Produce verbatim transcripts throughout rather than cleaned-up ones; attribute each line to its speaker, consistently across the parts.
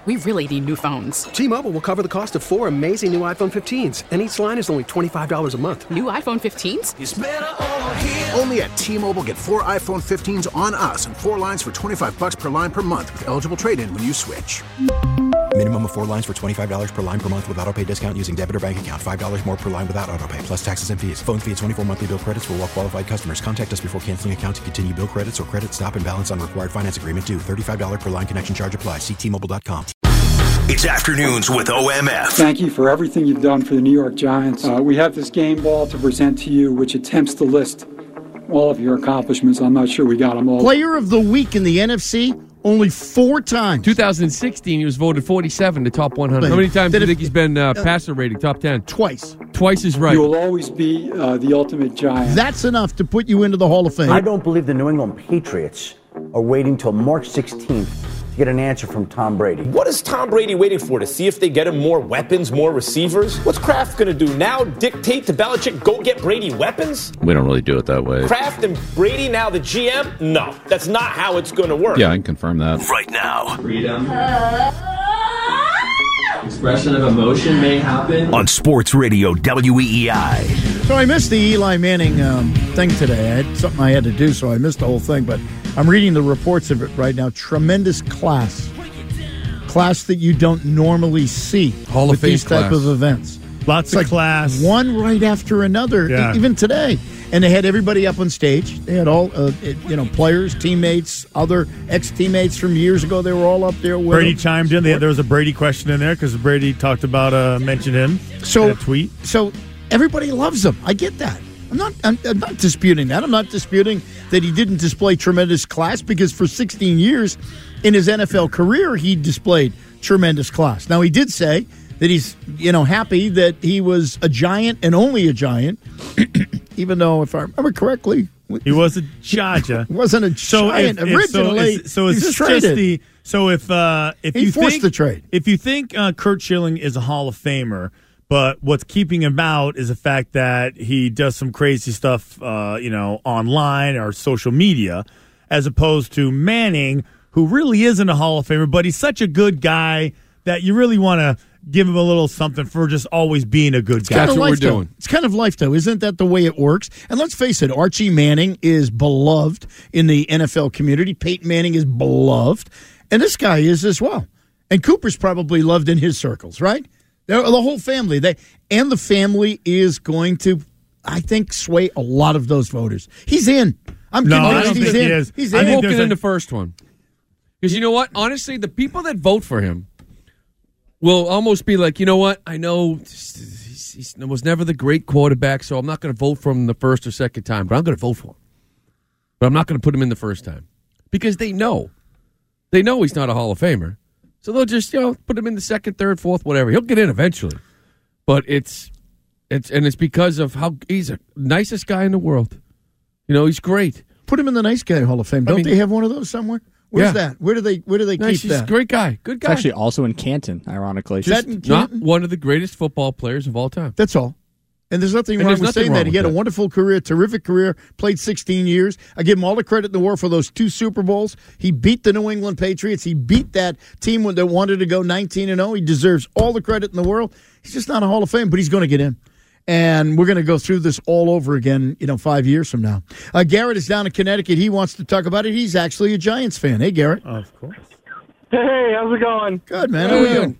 Speaker 1: we really need new phones.
Speaker 2: T-Mobile will cover the cost of four amazing new iPhone fifteens, and each line is only twenty-five dollars a month.
Speaker 1: New iPhone fifteens?
Speaker 3: It's better over here.
Speaker 4: Only at T-Mobile, get four iPhone fifteens on us and four lines for twenty-five dollars per line per month with eligible trade-in when you switch.
Speaker 5: Minimum of four lines for twenty-five dollars per line per month with autopay discount using debit or bank account. five dollars more per line without autopay, plus taxes and fees. Phone fee at twenty-four monthly bill credits for well-qualified customers. Contact us before canceling account to continue bill credits or credit stop and balance on required finance agreement due. thirty-five dollars per line connection charge applies. See T Mobile dot com.
Speaker 6: It's Afternoons with O M F.
Speaker 7: Thank you for everything you've done for the New York Giants. Uh, we have this game ball to present to you, which attempts to list all of your accomplishments. I'm not sure we got them all.
Speaker 8: Player of the week in the N F C, only four times.
Speaker 9: two thousand sixteen, he was voted forty-seven to top one hundred. How many times do you think he's been uh, passer rating, top ten?
Speaker 8: Twice.
Speaker 9: Twice is right.
Speaker 7: You will always be uh, the ultimate Giant.
Speaker 8: That's enough to put you into the Hall of Fame.
Speaker 10: I don't believe the New England Patriots are waiting till March sixteenth to get an answer from Tom Brady.
Speaker 11: What is Tom Brady waiting for? To see if they get him more weapons, more receivers? What's Kraft going to do now? Dictate to Belichick, go get Brady weapons?
Speaker 12: We don't really do it that way.
Speaker 11: Kraft and Brady now the G M? No, that's not how it's going to work.
Speaker 12: Yeah, I can confirm that.
Speaker 6: Right now.
Speaker 13: Freedom. Expression of emotion may happen.
Speaker 6: On Sports Radio W E E I.
Speaker 8: So I missed the Eli Manning um, thing today. I had something I had to do, so I missed the whole thing. But I'm reading the reports of it right now. Tremendous class. Class that you don't normally see
Speaker 9: Hall
Speaker 8: with
Speaker 9: of Fame
Speaker 8: these type
Speaker 9: class.
Speaker 8: of events.
Speaker 14: Lots
Speaker 8: It's
Speaker 14: of
Speaker 8: like
Speaker 14: class.
Speaker 8: One right after another,
Speaker 14: Yeah.
Speaker 8: e- even today. And they had everybody up on stage. They had all, uh, it- you know, players, teammates, other ex-teammates from years ago. They were all up there with
Speaker 14: Brady
Speaker 8: them.
Speaker 14: chimed in. They had, there was a Brady question in there because Brady talked about, uh, mentioned him
Speaker 8: So,
Speaker 14: in a tweet.
Speaker 8: So everybody loves him. I get that. I'm not. I'm, I'm not disputing that. I'm not disputing that he didn't display tremendous class because for sixteen years in his N F L career he displayed tremendous class. Now he did say that he's you know happy that he was a Giant and only a Giant, even though if I remember correctly,
Speaker 14: he was a Giant.
Speaker 8: wasn't a
Speaker 14: so
Speaker 8: Giant
Speaker 14: if, if,
Speaker 8: originally.
Speaker 14: So is, so is
Speaker 8: he was
Speaker 14: this
Speaker 8: traded.
Speaker 14: just the? So if uh, if
Speaker 8: He
Speaker 14: you
Speaker 8: forced
Speaker 14: think
Speaker 8: the trade.
Speaker 14: if you think uh, Kurt Schilling is a Hall of Famer. But what's keeping him out is the fact that he does some crazy stuff, uh, you know, online or social media, as opposed to Manning, who really isn't a Hall of Famer, but he's such a good guy that you really want to give him a little something for just always being a good guy.
Speaker 8: That's
Speaker 9: what
Speaker 8: life,
Speaker 9: we're
Speaker 8: though.
Speaker 9: doing.
Speaker 8: It's kind of life, though. Isn't that the way it works? And let's face it, Archie Manning is beloved in the N F L community. Peyton Manning is beloved. And this guy is as well. And Cooper's probably loved in his circles, right? The whole family. They And the family is going to, I think, sway a lot of those voters. He's in. I'm
Speaker 14: No,
Speaker 8: convinced
Speaker 14: I don't
Speaker 8: he's
Speaker 14: think
Speaker 8: in.
Speaker 14: he is.
Speaker 8: He's
Speaker 14: I
Speaker 8: in.
Speaker 14: think
Speaker 9: Walking
Speaker 14: there's
Speaker 9: in
Speaker 14: a-
Speaker 9: the first one. Because you know what? Honestly, the people that vote for him will almost be like, you know what? I know he's, he was never the great quarterback, so I'm not going to vote for him the first or second time, but I'm going to vote for him. But I'm not going to put him in the first time. Because they know. They know he's not a Hall of Famer. So they'll just, you know, put him in the second, third, fourth, whatever. He'll get in eventually. But it's, it's and it's because of how he's the nicest guy in the world. You know, he's great.
Speaker 8: Put him in the nice guy Hall of Fame. Don't
Speaker 9: I mean,
Speaker 8: they have one of those somewhere? Where's
Speaker 9: yeah.
Speaker 8: that? Where do they Where do they
Speaker 9: Nice,
Speaker 8: keep
Speaker 9: he's
Speaker 8: that?
Speaker 9: a great guy. Good guy.
Speaker 15: It's actually also in Canton, ironically.
Speaker 8: Is that in
Speaker 9: Not
Speaker 8: Canton?
Speaker 9: one of the greatest football players of all time.
Speaker 8: That's all. And there's nothing
Speaker 9: And
Speaker 8: wrong
Speaker 9: there's
Speaker 8: with
Speaker 9: nothing
Speaker 8: saying
Speaker 9: wrong
Speaker 8: that. He
Speaker 9: with
Speaker 8: had a
Speaker 9: that.
Speaker 8: wonderful career, terrific career, played sixteen years. I give him all the credit in the world for those two Super Bowls. He beat the New England Patriots. He beat that team that wanted to go nineteen and oh. He deserves all the credit in the world. He's just not a Hall of Fame, but he's going to get in. And we're going to go through this all over again, you know, five years from now. Uh, Garrett is down in Connecticut. He wants to talk about it. He's actually a Giants fan. Hey, Garrett.
Speaker 14: Of course.
Speaker 16: Hey, how's it going?
Speaker 8: Good, man. How are you?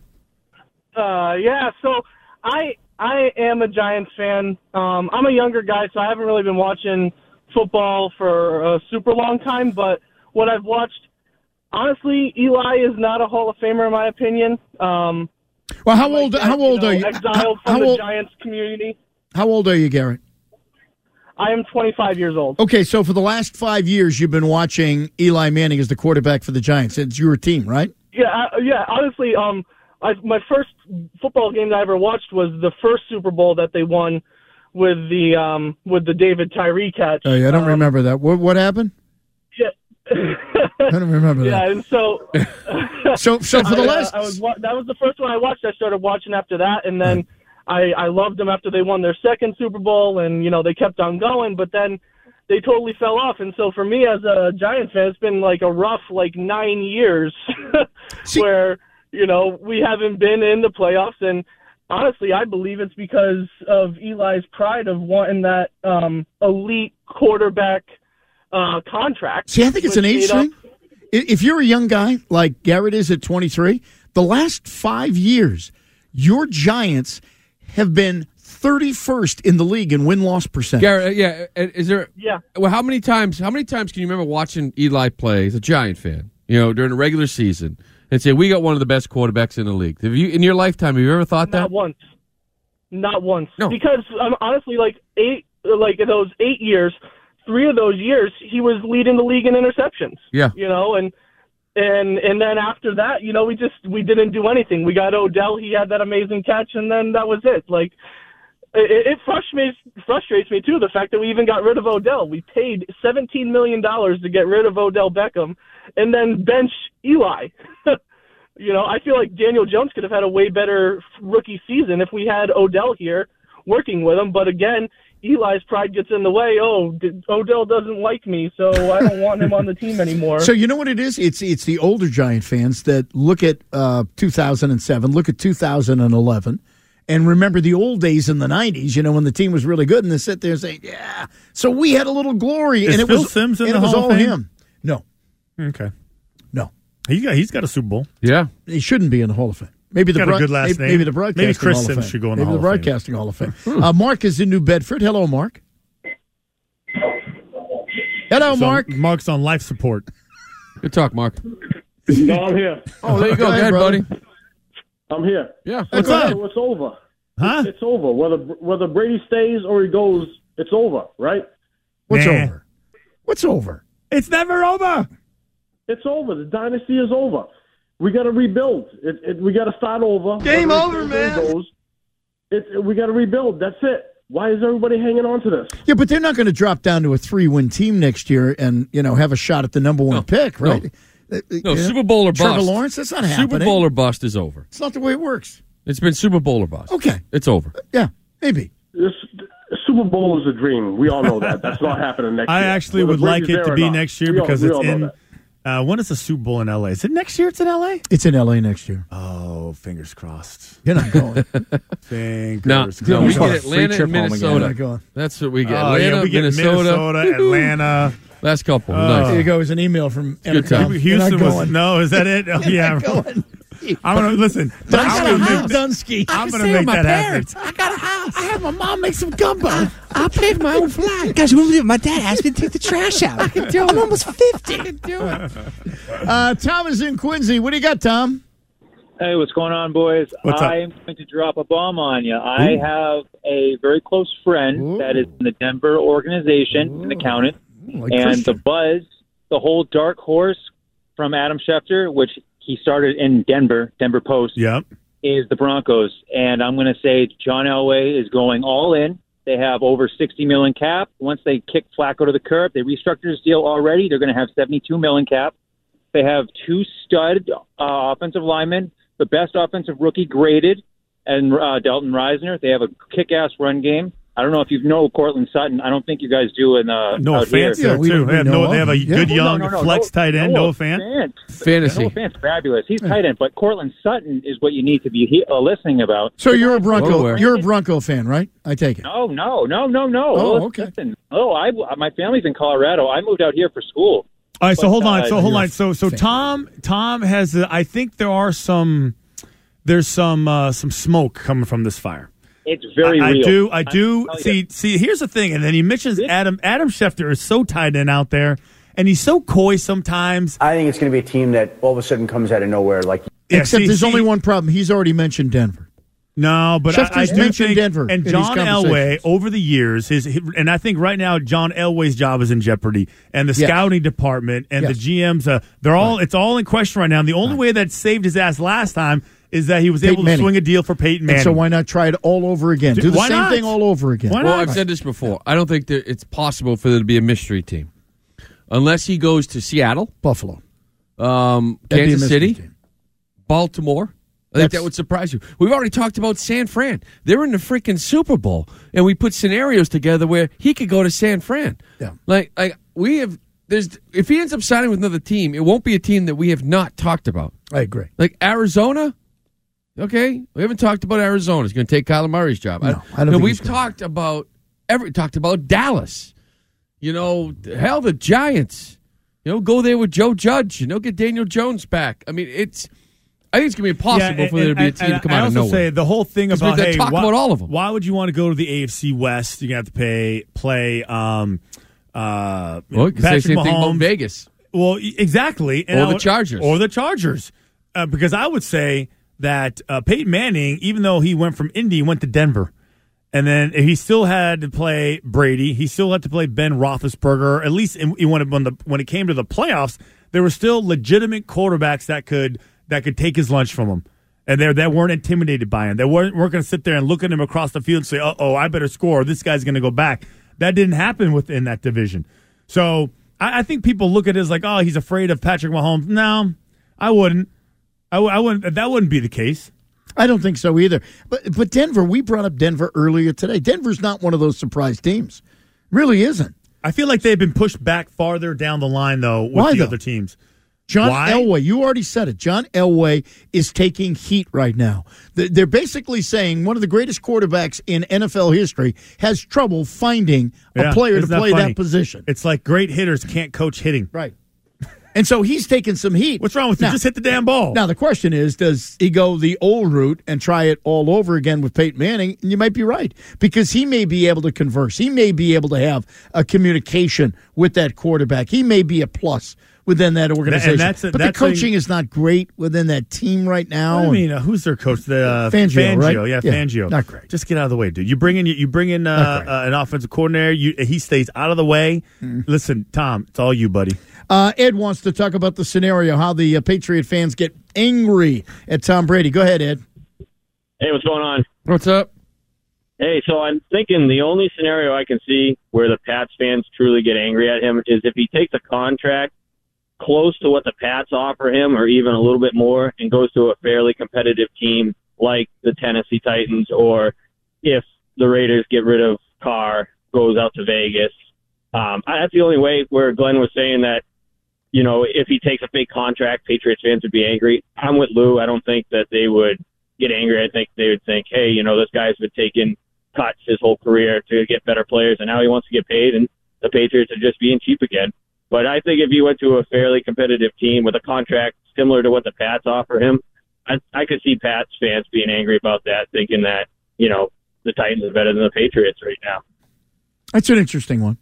Speaker 16: Uh, yeah, so I I am a Giants fan. Um, I'm a younger guy, so I haven't really been watching football for a super long time. But what I've watched, honestly, Eli is not a Hall of Famer in my opinion. Um,
Speaker 8: Well, how
Speaker 16: like
Speaker 8: old?
Speaker 16: that,
Speaker 8: How old
Speaker 16: you know,
Speaker 8: are you?
Speaker 16: Exiled
Speaker 8: How,
Speaker 16: from
Speaker 8: how
Speaker 16: the
Speaker 8: old?
Speaker 16: Giants community.
Speaker 8: How old are you, Garrett?
Speaker 16: I am twenty-five years old.
Speaker 8: Okay, so for the last five years, you've been watching Eli Manning as the quarterback for the Giants. It's your team, right?
Speaker 16: Yeah, I, yeah. Honestly, um, I, my first football game that I ever watched was the first Super Bowl that they won with the um with the David Tyree catch.
Speaker 8: Oh, yeah, I don't
Speaker 16: um,
Speaker 8: remember that. What what happened?
Speaker 16: Yeah.
Speaker 8: I don't remember
Speaker 16: Yeah,
Speaker 8: that.
Speaker 16: and so,
Speaker 8: So, so for the
Speaker 16: I, uh,
Speaker 8: last,
Speaker 16: I was wa- that was the first one I watched. I started watching after that, and then I, I loved them after they won their second Super Bowl, and you know they kept on going, but then they totally fell off. And so for me as a Giants fan, it's been like a rough like nine years
Speaker 8: See,
Speaker 16: where you know, we haven't been in the playoffs. And honestly, I believe it's because of Eli's pride of wanting that um, elite quarterback uh, contract.
Speaker 8: See, I think it's an age thing. If you're a young guy like Garrett is at twenty-three, the last five years, your Giants have been thirty-first in the league in win-loss percentage.
Speaker 9: Garrett, yeah, is there?
Speaker 16: Yeah.
Speaker 9: Well, how many times? How many times can you remember watching Eli play as a Giant fan? You know, during the regular season, and say we got one of the best quarterbacks in the league. Have you, in your lifetime, have you ever thought that?
Speaker 16: Not once. Not once.
Speaker 9: No.
Speaker 16: Because um, honestly, like eight, like in those eight years, three of those years he was leading the league in interceptions.
Speaker 9: Yeah.
Speaker 16: You know, and and and then after that, you know, we just we didn't do anything. We got Odell. He had that amazing catch, and then that was it. Like. It, it frustrates, frustrates me, too, the fact that we even got rid of Odell. We paid seventeen million dollars to get rid of Odell Beckham and then bench Eli. You know, I feel like Daniel Jones could have had a way better rookie season if we had Odell here working with him. But again, Eli's pride gets in the way. Oh, Odell doesn't like me, so I don't want him on the team anymore.
Speaker 8: So you know what it is? It's it's the older Giant fans that look at uh, two thousand seven, look at two thousand eleven, and remember the old days in the nineties, you know, when the team was really good, and they sit there and say, yeah, so we had a little glory.
Speaker 14: Is
Speaker 8: and it
Speaker 14: Phil
Speaker 8: was,
Speaker 14: Simms in
Speaker 8: and
Speaker 14: the
Speaker 8: it was
Speaker 14: Hall
Speaker 8: all
Speaker 14: of Fame?
Speaker 8: him. No.
Speaker 14: Okay.
Speaker 8: No.
Speaker 14: He got, he's got a Super Bowl.
Speaker 9: Yeah.
Speaker 8: He shouldn't be in the Hall of Fame. Maybe the
Speaker 14: Got a
Speaker 8: broad-
Speaker 14: good last
Speaker 8: maybe,
Speaker 14: name.
Speaker 8: maybe the broadcasting
Speaker 14: Maybe Chris
Speaker 8: Hall of
Speaker 14: Simms
Speaker 8: Fame.
Speaker 14: should go in the
Speaker 8: maybe
Speaker 14: Hall
Speaker 8: the
Speaker 14: of Fame.
Speaker 8: broadcasting Hall of Fame. uh, Mark is in New Bedford. Hello, Mark. Hello,
Speaker 14: So
Speaker 8: Mark.
Speaker 14: Mark's on life support.
Speaker 9: Good talk, Mark.
Speaker 3: No, I'm here.
Speaker 9: Oh, there you go. Go ahead, buddy.
Speaker 3: I'm here.
Speaker 9: Yeah.
Speaker 14: What's up?
Speaker 3: So it's over.
Speaker 14: Huh?
Speaker 3: It's over. Whether whether Brady stays or he goes, it's over, right?
Speaker 8: What's
Speaker 14: Nah.
Speaker 8: over? What's over?
Speaker 14: It's never over.
Speaker 3: It's over. The dynasty is over. We got to rebuild. It, it, we got to start over.
Speaker 8: Game
Speaker 3: Whether
Speaker 8: over,
Speaker 3: it stays or
Speaker 8: man.
Speaker 3: Goes, it, it, we got to rebuild. That's it. Why is everybody hanging on to this?
Speaker 8: Yeah, but they're not going to drop down to a three-win team next year and, you know, have a shot at the number one
Speaker 9: No,
Speaker 8: pick, right?
Speaker 9: no.
Speaker 8: Uh,
Speaker 9: No,
Speaker 8: yeah.
Speaker 9: Super Bowl or bust.
Speaker 8: Trevor Lawrence, that's not happening.
Speaker 9: Super Bowl or bust is over.
Speaker 8: It's not the way it works.
Speaker 9: It's been Super Bowl or bust.
Speaker 8: Okay.
Speaker 9: It's over.
Speaker 8: Yeah, maybe.
Speaker 3: This the Super Bowl is a dream. We all know that. That's not happening next
Speaker 14: I
Speaker 3: year.
Speaker 14: actually
Speaker 3: Whether
Speaker 14: would like
Speaker 3: Brady's
Speaker 14: it to
Speaker 3: there or
Speaker 14: be
Speaker 3: not.
Speaker 14: next year
Speaker 3: We all-
Speaker 14: because
Speaker 3: we
Speaker 14: it's
Speaker 3: all know
Speaker 14: in.
Speaker 3: that.
Speaker 14: Uh, when is the Super Bowl in L A? Is it next year? It's in L A.
Speaker 8: It's in L A next year.
Speaker 14: Oh, fingers crossed.
Speaker 8: You're not going.
Speaker 14: Fingers
Speaker 9: No,
Speaker 14: crossed.
Speaker 9: no, we
Speaker 15: Free
Speaker 9: get Atlanta
Speaker 15: trip
Speaker 9: and
Speaker 15: home again.
Speaker 9: Minnesota.
Speaker 8: You're not going.
Speaker 9: That's what we get.
Speaker 14: Oh,
Speaker 9: Atlanta,
Speaker 14: yeah, we get
Speaker 9: Minnesota,
Speaker 14: Minnesota, Atlanta.
Speaker 9: Last couple.
Speaker 14: Oh.
Speaker 9: Nice.
Speaker 8: Here you go. Is an email from
Speaker 9: Good time.
Speaker 8: Entercom.
Speaker 14: Houston
Speaker 8: You're not
Speaker 14: was
Speaker 8: going.
Speaker 14: no. Is that it? Oh, yeah.
Speaker 8: Going.
Speaker 14: I'm gonna listen. I'm gonna make,
Speaker 8: Dunsky.
Speaker 14: I'm gonna make that happen.
Speaker 8: I got a house. I had my mom make some gumbo. I paid my own flight.
Speaker 15: Guys, we my dad asked me to take the trash out. I can do it. I'm almost fifty. I can do it.
Speaker 8: Uh, Tom is in Quincy. What do you got, Tom?
Speaker 17: Hey, what's going on, boys?
Speaker 14: What's up?
Speaker 17: I'm going to drop a bomb on you. I have a very close friend
Speaker 8: Ooh.
Speaker 17: that is in the Denver organization, an accountant,
Speaker 8: Like
Speaker 17: and
Speaker 8: Christian.
Speaker 17: the buzz, the whole dark horse from Adam Schefter, which he started in Denver, Denver Post,
Speaker 14: Yep.
Speaker 17: is the Broncos. And I'm going to say John Elway is going all in. They have over sixty million cap. Once they kick Flacco to the curb, they restructured his deal already. They're going to have seventy-two million cap. They have two stud uh, offensive linemen, the best offensive rookie graded, and uh, Dalton Reisner. They have a kick-ass run game. I don't know if you know Cortland Sutton. I don't think you guys do in uh,
Speaker 14: No
Speaker 17: out
Speaker 14: offense
Speaker 17: here.
Speaker 14: there
Speaker 8: we-
Speaker 14: too.
Speaker 8: we
Speaker 14: They have,
Speaker 8: know
Speaker 14: no, they have a
Speaker 8: of him.
Speaker 14: good
Speaker 8: Yeah.
Speaker 14: young
Speaker 17: No, no, no,
Speaker 14: flex
Speaker 17: no,
Speaker 14: tight end.
Speaker 17: no
Speaker 14: No offense.
Speaker 17: offense.
Speaker 9: Fantasy.
Speaker 17: No offense, fabulous. He's tight end, but Cortland Sutton is what you need to be he- uh, listening about.
Speaker 8: So you're a Bronco.
Speaker 9: Aware.
Speaker 8: You're a Bronco fan, right? I take it.
Speaker 17: No, no, no, no, no.
Speaker 8: Oh,
Speaker 17: Listen,
Speaker 8: okay.
Speaker 17: Listen. Oh, I, my family's in Colorado. I moved out here for school.
Speaker 14: All right, so
Speaker 17: But,
Speaker 14: hold on.
Speaker 17: uh,
Speaker 14: So hold
Speaker 8: you're
Speaker 14: on. So so
Speaker 8: fan.
Speaker 14: Tom Tom has. A, I think there are some. There's some uh, some smoke coming from this fire.
Speaker 17: It's very
Speaker 14: I, I
Speaker 17: real.
Speaker 14: do. I do.
Speaker 17: I'm telling
Speaker 14: See.
Speaker 17: you.
Speaker 14: See. Here's the thing. And then he mentions Adam. Adam Schefter is so tied in out there, and he's so coy sometimes.
Speaker 10: I think it's going to be a team that all of a sudden comes out of nowhere. Like,
Speaker 14: Yeah,
Speaker 8: Except
Speaker 14: see-
Speaker 8: there's
Speaker 14: see-
Speaker 8: only one problem. He's already mentioned Denver.
Speaker 14: No, but I, I
Speaker 8: Schefter's
Speaker 14: do
Speaker 8: mentioned
Speaker 14: think,
Speaker 8: Denver
Speaker 14: and
Speaker 8: in these
Speaker 14: John Elway
Speaker 8: conversations.
Speaker 14: over the years, his, his and I think right now John Elway's job is in jeopardy, and the
Speaker 8: Yes.
Speaker 14: scouting department and
Speaker 8: Yes.
Speaker 14: the G Ms, uh, they're all it's all in question right now. And the only way that saved his ass last time is that he was
Speaker 8: Peyton
Speaker 14: able to
Speaker 8: Manning.
Speaker 14: swing a deal for Peyton Manning.
Speaker 8: And so why not try it all over again?
Speaker 14: Dude,
Speaker 8: Do the
Speaker 14: why
Speaker 8: same
Speaker 14: not?
Speaker 8: thing all over again.
Speaker 14: Why
Speaker 9: Well,
Speaker 14: not?
Speaker 9: I've said this before. I don't think that it's possible for there to be a mystery team unless he goes to Seattle,
Speaker 8: Buffalo,
Speaker 9: um,
Speaker 8: That'd be a
Speaker 9: Kansas
Speaker 8: mystery
Speaker 9: City,
Speaker 8: team.
Speaker 9: Baltimore. I think
Speaker 8: That's-
Speaker 9: that would surprise you. We've already talked about San Fran. They're in the freaking Super Bowl, and we put scenarios together where he could go to San Fran.
Speaker 8: Yeah.
Speaker 9: Like, like we have there's if he ends up signing with another team, it won't be a team that we have not talked about.
Speaker 8: I agree.
Speaker 9: Like Arizona, okay, we haven't talked about Arizona. He's going to take Kyler Murray's job.
Speaker 8: No, I, I don't
Speaker 9: no,
Speaker 8: think
Speaker 9: we've
Speaker 8: he's gonna.
Speaker 9: talked about every talked about Dallas. You know, hell, the Giants. You know, go there with Joe Judge. You know, get Daniel Jones back. I mean, it's. I think it's going to be impossible
Speaker 14: yeah,
Speaker 9: for there to be a
Speaker 14: and,
Speaker 9: team
Speaker 14: and
Speaker 9: to come
Speaker 14: I
Speaker 9: out of
Speaker 14: also
Speaker 9: nowhere.
Speaker 14: say the whole thing about
Speaker 9: they
Speaker 14: hey,
Speaker 9: talk
Speaker 14: why,
Speaker 9: about all of them.
Speaker 14: Why would you want to go to the A F C West? You're going to have to pay play. Um, uh,
Speaker 9: well, you can say
Speaker 14: Patrick
Speaker 9: the same
Speaker 14: Mahomes.
Speaker 9: thing about Vegas.
Speaker 14: Well, e- exactly, and
Speaker 9: Or
Speaker 14: I
Speaker 9: the
Speaker 14: would-
Speaker 9: Chargers.
Speaker 14: or the Chargers, uh, because I would say that uh, Peyton Manning, even though he went from Indy, went to Denver. And then he still had to play Brady. He still had to play Ben Roethlisberger. At least in, when, it, when, the, when it came to the playoffs, there were still legitimate quarterbacks that could that could take his lunch from him. And they that weren't intimidated by him. They weren't, weren't going to sit there and look at him across the field and say, uh-oh, I better score. This guy's going to go back. That didn't happen within that division. So I, I think people look at it as like, oh, he's afraid of Patrick Mahomes. No, I wouldn't. I, I wouldn't. That wouldn't be the case.
Speaker 8: I don't think so either. But but Denver, we brought up Denver earlier today. Denver's not one of those surprise teams. Really isn't.
Speaker 14: I feel like they've been pushed back farther down the line, though, with
Speaker 8: Why,
Speaker 14: the
Speaker 8: though?
Speaker 14: other teams.
Speaker 8: John
Speaker 14: Why?
Speaker 8: Elway, you already said it. John Elway is taking heat right now. They're basically saying one of the greatest quarterbacks in N F L history has trouble finding a
Speaker 14: Yeah,
Speaker 8: player to
Speaker 14: isn't that
Speaker 8: play
Speaker 14: funny?
Speaker 8: that position.
Speaker 14: It's like great hitters can't coach hitting.
Speaker 8: Right. And so he's taking some heat.
Speaker 14: What's wrong with you?
Speaker 8: Now-
Speaker 14: Just hit the damn ball.
Speaker 8: Now, the question is, does he go the old route and try it all over again with Peyton Manning? And you might be right, because he may be able to converse. He may be able to have a communication with that quarterback. He may be a plus within that organization.
Speaker 14: that's a-
Speaker 8: but
Speaker 14: that's
Speaker 8: the coaching
Speaker 14: a-
Speaker 8: is not great within that team right now.
Speaker 14: What do you mean? Uh, who's their coach? The uh,
Speaker 8: Fangio, right?
Speaker 14: Yeah,
Speaker 8: Yeah,
Speaker 14: Fangio.
Speaker 8: not great.
Speaker 14: Just get out of the way, dude. You bring in you bring in uh, uh, an offensive coordinator. You, he stays out of the way.
Speaker 8: Mm.
Speaker 14: Listen, Tom, it's all you, buddy.
Speaker 8: Uh, Ed wants to talk about the scenario, how the uh, Patriot fans get angry at Tom Brady. Go ahead, Ed.
Speaker 18: Hey, what's going on?
Speaker 9: What's up?
Speaker 18: Hey, so I'm thinking the only scenario I can see where the Pats fans truly get angry at him is if he takes a contract close to what the Pats offer him or even a little bit more and goes to a fairly competitive team like the Tennessee Titans, or if the Raiders get rid of Carr, goes out to Vegas. Um, I, that's the only way where Glenn was saying that, you know, if he takes a big contract, Patriots fans would be angry. I'm with Lou. I don't think that they would get angry. I think they would think, hey, you know, this guy's been taking cuts his whole career to get better players, and now he wants to get paid, and the Patriots are just being cheap again. But I think if he went to a fairly competitive team with a contract similar to what the Pats offer him, I, I could see Pats fans being angry about that, thinking that, you know, the Titans are better than the Patriots right now.
Speaker 8: That's an interesting one.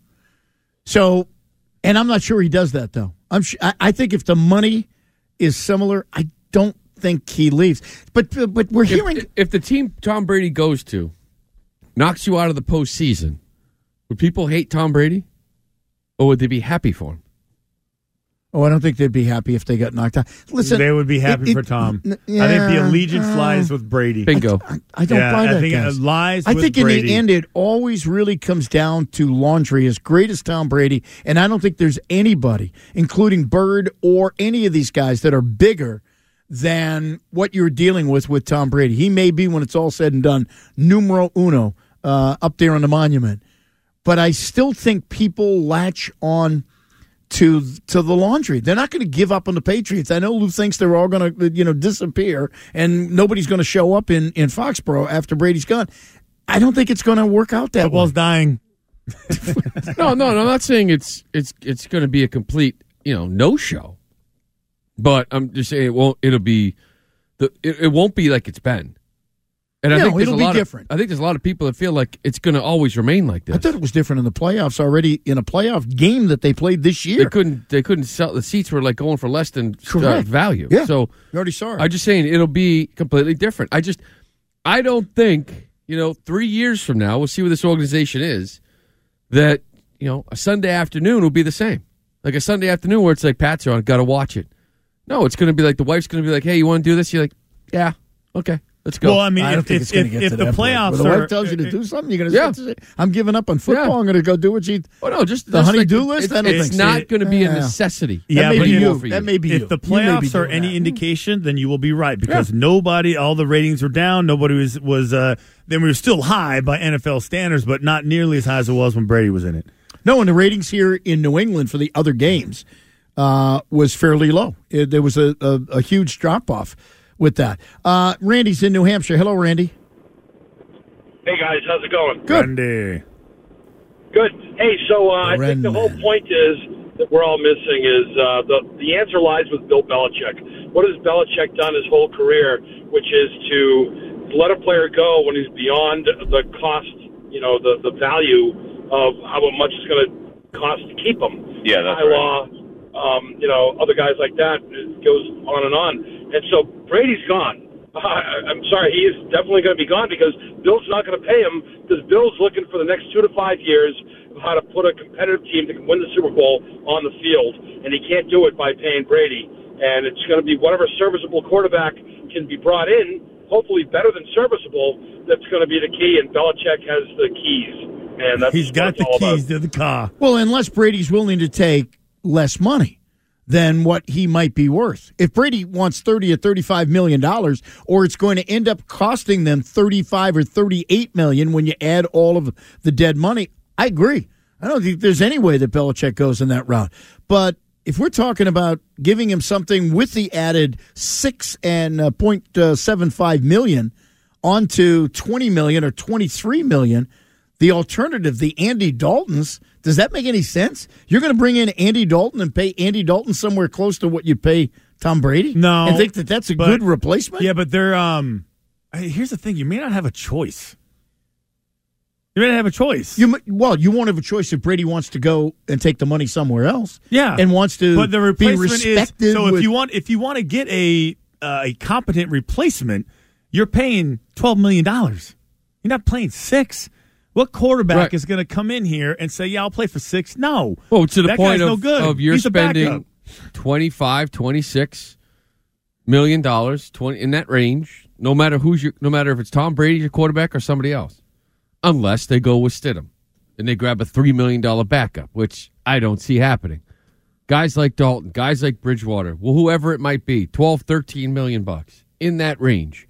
Speaker 8: So, and I'm not sure he does that, though. I'm. Sh- I, I think if the money is similar, I don't think he leaves. But but we're hearing
Speaker 9: if, if the team Tom Brady goes to knocks you out of the postseason, would people hate Tom Brady, or would they be happy for him?
Speaker 8: Oh, I don't think they'd be happy if they got knocked out. Listen,
Speaker 14: they would be happy
Speaker 8: it-
Speaker 14: for
Speaker 8: it-
Speaker 14: Tom.
Speaker 8: n-
Speaker 14: I think the
Speaker 8: yeah,
Speaker 14: allegiance
Speaker 8: uh,
Speaker 14: lies with Brady.
Speaker 9: Bingo.
Speaker 8: I, I don't
Speaker 14: Yeah,
Speaker 8: buy
Speaker 14: I
Speaker 8: that.
Speaker 14: think it
Speaker 8: guys.
Speaker 14: lies
Speaker 8: I
Speaker 14: with
Speaker 8: think in
Speaker 14: Brady.
Speaker 8: the end, it always really comes down to laundry. As great as Tom Brady, and I don't think there's anybody, including Bird or any of these guys, that are bigger than what you're dealing with with Tom Brady. He may be, when it's all said and done, numero uno uh, up there on the monument. But I still think people latch on to to the laundry. They're not going to give up on the Patriots. I know Lou thinks they're all going to, you know, disappear and nobody's going to show up in, in Foxborough after Brady's gone. I don't think it's going to work out that
Speaker 14: Football's
Speaker 8: way.
Speaker 14: dying.
Speaker 9: No, no, no, I'm not saying it's it's it's going to be a complete, you know, no show. But I'm just saying it won't. It'll be the. It, it won't be like it's been. And I
Speaker 8: No,
Speaker 9: think there's
Speaker 8: it'll
Speaker 9: a
Speaker 8: be
Speaker 9: lot
Speaker 8: different.
Speaker 9: Of, I think there's a lot of people that feel like it's going to always remain like this.
Speaker 8: I thought it was different in the playoffs already, in a playoff game that they played this year.
Speaker 9: They couldn't. They couldn't sell. The seats were like going for less than uh,
Speaker 8: Correct.
Speaker 9: value.
Speaker 8: Yeah.
Speaker 9: So
Speaker 8: You already saw it.
Speaker 9: I'm just saying it'll be completely different. I just. I don't think, you know, three years from now, we'll see where this organization is, that, you know, a Sunday afternoon will be the same. Like a Sunday afternoon where it's like, Pats are on, got to watch it. No, it's going to be like, the wife's going to be like, hey, you want to do this? You're like, yeah, okay, let's go.
Speaker 14: Well, I mean,
Speaker 8: I don't
Speaker 14: if,
Speaker 8: think
Speaker 14: if,
Speaker 8: it's going
Speaker 14: if,
Speaker 8: to get
Speaker 14: if
Speaker 8: to
Speaker 14: the
Speaker 8: that point.
Speaker 14: playoffs
Speaker 8: When the
Speaker 14: are,
Speaker 8: wife tells you to do something, you're going
Speaker 9: Yeah.
Speaker 8: to say, I'm giving up on football.
Speaker 9: Yeah.
Speaker 8: I'm going to go do what you.
Speaker 9: Oh, no, just
Speaker 8: the
Speaker 9: just
Speaker 8: honey-do
Speaker 9: like,
Speaker 8: list?
Speaker 9: It's,
Speaker 8: I don't
Speaker 9: it's
Speaker 8: think
Speaker 9: not
Speaker 8: so.
Speaker 9: going to be a
Speaker 8: Yeah.
Speaker 9: necessity.
Speaker 14: Yeah,
Speaker 8: that may
Speaker 14: but
Speaker 8: be
Speaker 14: you-
Speaker 8: you.
Speaker 9: for
Speaker 8: That may be you.
Speaker 14: If the
Speaker 8: You may be
Speaker 14: playoffs are
Speaker 8: doing
Speaker 14: any
Speaker 8: that.
Speaker 14: indication, then you will be right, because nobody, all the ratings were down. Nobody was was. Uh, then we were still high by N F L standards, but not nearly as high as it was when Brady was in it.
Speaker 8: No, and the ratings here in New England for the other games uh, was fairly low. It, there was a, a, a huge drop-off with that. Uh, Randy's in New Hampshire. Hello, Randy.
Speaker 19: Hey, guys. How's it going?
Speaker 8: Good.
Speaker 14: Randy.
Speaker 19: Good. Hey, so uh, I think the whole point is that we're all missing is uh, the, the answer lies with Bill Belichick. What has Belichick done his whole career, which is to let a player go when he's beyond the cost, you know, the, the value of how much it's going to cost to keep him.
Speaker 20: Yeah, that's
Speaker 19: High
Speaker 20: right.
Speaker 19: law, um, you know, other guys like that. It goes on and on. And so Brady's gone. I, I'm sorry, he is definitely going to be gone because Bill's not going to pay him because Bill's looking for the next two to five years of how to put a competitive team that can win the Super Bowl on the field, and he can't do it by paying Brady. And it's going to be whatever serviceable quarterback can be brought in, hopefully better than serviceable, that's going to be the key, and Belichick has the keys. And that's
Speaker 14: He's got
Speaker 19: what
Speaker 14: the
Speaker 19: it's all
Speaker 14: keys
Speaker 19: about.
Speaker 14: to the car.
Speaker 8: Well, unless Brady's willing to take less money than what he might be worth. If Brady wants thirty or thirty-five million dollars, or it's going to end up costing them thirty-five or thirty-eight million when you add all of the dead money, I agree. I don't think there's any way that Belichick goes in that route. But if we're talking about giving him something with the added six and uh, point uh, seven five million onto twenty million or twenty-three million, the alternative, the Andy Daltons, does that make any sense? You're going to bring in Andy Dalton and pay Andy Dalton somewhere close to what you pay Tom Brady?
Speaker 14: No.
Speaker 8: And think that that's a
Speaker 14: but-
Speaker 8: good replacement?
Speaker 14: Yeah, but they're, um, hey, here's the thing. You may not have a choice. You may not have a choice.
Speaker 8: You, m- well, you won't have a choice if Brady wants to go and take the money somewhere else.
Speaker 14: Yeah.
Speaker 8: And wants to
Speaker 14: but the
Speaker 8: be
Speaker 14: replacement
Speaker 8: respected.
Speaker 14: is, so if
Speaker 8: with-
Speaker 14: you want, if you want to get a, uh, a competent replacement, you're paying twelve million dollars. You're not playing six. What quarterback
Speaker 9: Right.
Speaker 14: is going to come in here and say, yeah, I'll play for six? No.
Speaker 9: Well, to the
Speaker 14: that
Speaker 9: point
Speaker 14: guy's
Speaker 9: of,
Speaker 14: no good.
Speaker 9: of you're
Speaker 14: He's a
Speaker 9: spending
Speaker 14: backup.
Speaker 9: twenty-five, twenty-six million dollars, twenty in that range, no matter who's your, no matter if it's Tom Brady, your quarterback, or somebody else, unless they go with Stidham and they grab a three million dollar backup, which I don't see happening. Guys like Dalton, guys like Bridgewater, well, whoever it might be, twelve, thirteen million bucks in that range.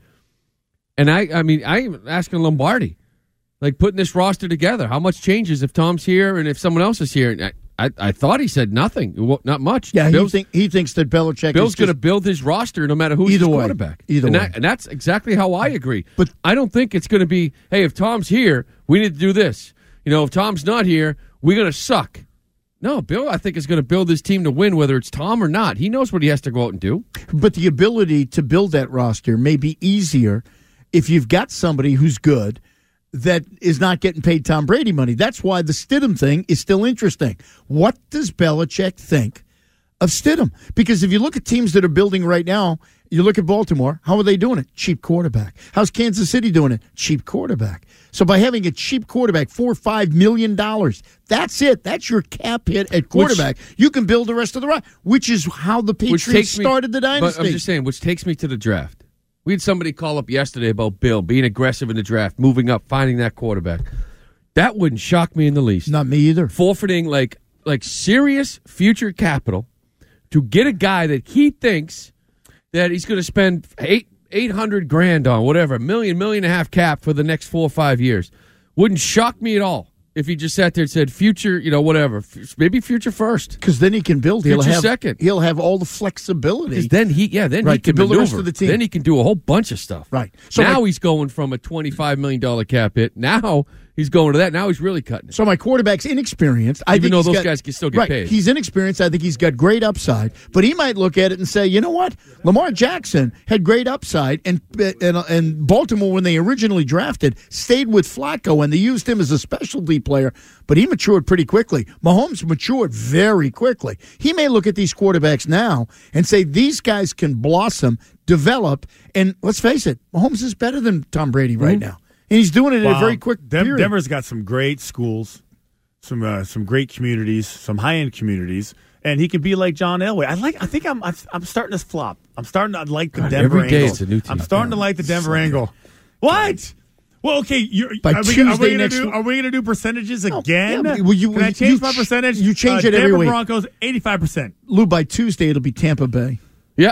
Speaker 9: And I, I mean, I'm asking Lombardi, like putting this roster together, how much changes if Tom's here and if someone else is here? And I, I, I thought he said nothing, well, not much.
Speaker 8: Yeah, he,
Speaker 9: Bill's,
Speaker 8: think, he thinks that Belichick
Speaker 9: Bill's
Speaker 8: is
Speaker 9: going to
Speaker 8: just-
Speaker 9: build his roster no matter who's
Speaker 8: Either
Speaker 9: his
Speaker 8: way.
Speaker 9: quarterback.
Speaker 8: Either
Speaker 9: and
Speaker 8: way.
Speaker 9: That, and that's exactly how I agree. But I don't think it's going to be, hey, if Tom's here, we need to do this. You know, if Tom's not here, we're going to suck. No, Bill, I think, is going to build his team to win, whether it's Tom or not. He knows what he has to go out and do.
Speaker 8: But the ability to build that roster may be easier if you've got somebody who's good that is not getting paid Tom Brady money. That's why the Stidham thing is still interesting. What does Belichick think of Stidham? Because if you look at teams that are building right now, you look at Baltimore, how are they doing it? Cheap quarterback. How's Kansas City doing it? Cheap quarterback. So by having a cheap quarterback, four or five million dollars, that's it. That's your cap hit at quarterback. Which, you can build the rest of the roster, which is how the Patriots
Speaker 9: me,
Speaker 8: started the dynasty.
Speaker 9: But I'm just saying, which takes me to the draft. We had somebody call up yesterday about Bill being aggressive in the draft, moving up, finding that quarterback. That wouldn't shock me in the least.
Speaker 8: Not me either.
Speaker 9: Forfeiting like like serious future capital to get a guy that he thinks that he's going to spend eight eight hundred grand on, whatever, a million, million and a half cap for the next four or five years. Wouldn't shock me at all if he just sat there and said future, you know, whatever, f- maybe future first.
Speaker 8: Because then he can build. He'll
Speaker 9: Future
Speaker 8: have
Speaker 9: second.
Speaker 8: He'll have all the flexibility.
Speaker 9: 'Cause then he, yeah, then
Speaker 8: right,
Speaker 9: he can
Speaker 8: to build
Speaker 9: maneuver.
Speaker 8: the rest of the team.
Speaker 9: Then he can do a whole bunch of stuff.
Speaker 8: Right.
Speaker 9: So
Speaker 8: So
Speaker 9: now
Speaker 8: my-
Speaker 9: he's going from a twenty-five million dollars cap hit. Now he's going to that. Now he's really cutting it.
Speaker 8: So my quarterback's inexperienced. I
Speaker 9: Even
Speaker 8: think
Speaker 9: though
Speaker 8: he's
Speaker 9: those
Speaker 8: got-
Speaker 9: guys can still get
Speaker 8: right,
Speaker 9: paid.
Speaker 8: He's inexperienced. I think he's got great upside. But he might look at it and say, you know what? Lamar Jackson had great upside, and and, and Baltimore, when they originally drafted, stayed with Flacco, and they used him as a specialty player. But he matured pretty quickly. Mahomes matured very quickly. He may look at these quarterbacks now and say, these guys can blossom, develop, and let's face it, Mahomes is better than Tom Brady right
Speaker 14: Mhm.
Speaker 8: now. And he's doing it in
Speaker 14: Wow.
Speaker 8: a very quick
Speaker 14: Den-
Speaker 8: period.
Speaker 14: Denver's got some great schools, some uh, some great communities, some high end communities, and he can be like John Elway. I like. I think I'm. I'm, I'm starting to flop. I'm starting to like the
Speaker 9: God,
Speaker 14: Denver
Speaker 9: every day
Speaker 14: angle.
Speaker 9: it's a new team.
Speaker 14: I'm starting to like the Denver angle. What? Well, okay. You're,
Speaker 8: By
Speaker 14: are, we, are we
Speaker 8: Tuesday
Speaker 14: gonna
Speaker 8: next
Speaker 14: do?
Speaker 8: week-
Speaker 14: Are we going to do percentages
Speaker 8: No,
Speaker 14: again?
Speaker 8: yeah, but- well, you-
Speaker 14: Can I
Speaker 8: you-
Speaker 14: change
Speaker 8: you
Speaker 14: my
Speaker 8: ch-
Speaker 14: percentage?
Speaker 8: you change
Speaker 14: uh,
Speaker 8: it every
Speaker 14: Denver
Speaker 8: week.
Speaker 14: Broncos eighty-five percent.
Speaker 8: Lou, by Tuesday, it'll be Tampa Bay.
Speaker 9: Yeah.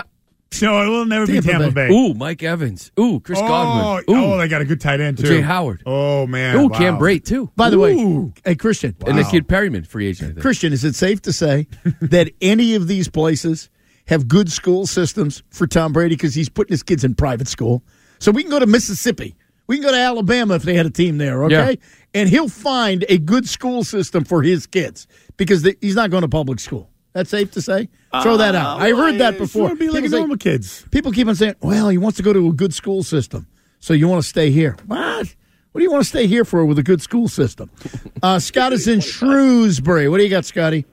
Speaker 14: No, it will never
Speaker 8: Tampa
Speaker 14: be Tampa
Speaker 8: Bay.
Speaker 14: Bay.
Speaker 9: Ooh, Mike Evans. Ooh, Chris
Speaker 14: oh,
Speaker 9: Godwin. Ooh,
Speaker 14: oh, they got a good tight end, too.
Speaker 9: Jay Howard.
Speaker 14: Oh, man.
Speaker 9: Ooh,
Speaker 14: wow.
Speaker 9: Cam Brate, too.
Speaker 8: By the
Speaker 14: Ooh.
Speaker 8: way, hey, Christian.
Speaker 9: And the kid Perryman, free agent, I think.
Speaker 8: Christian, is it safe to say that any of these places have good school systems for Tom Brady because he's putting his kids in private school? So we can go to Mississippi. We can go to Alabama if they had a team there, okay?
Speaker 9: Yeah.
Speaker 8: And he'll find a good school system for his kids because they, he's not going to public school. That's safe to say? Throw that out.
Speaker 14: Uh,
Speaker 8: I heard that
Speaker 14: it's
Speaker 8: before.
Speaker 14: gonna be like
Speaker 8: People say-
Speaker 14: normal kids.
Speaker 8: People keep on saying, well, he wants to go to a good school system, so you want to stay here. What? What do you want to stay here for with a good school system? Uh, Scott is in Shrewsbury. What do you got, Scotty?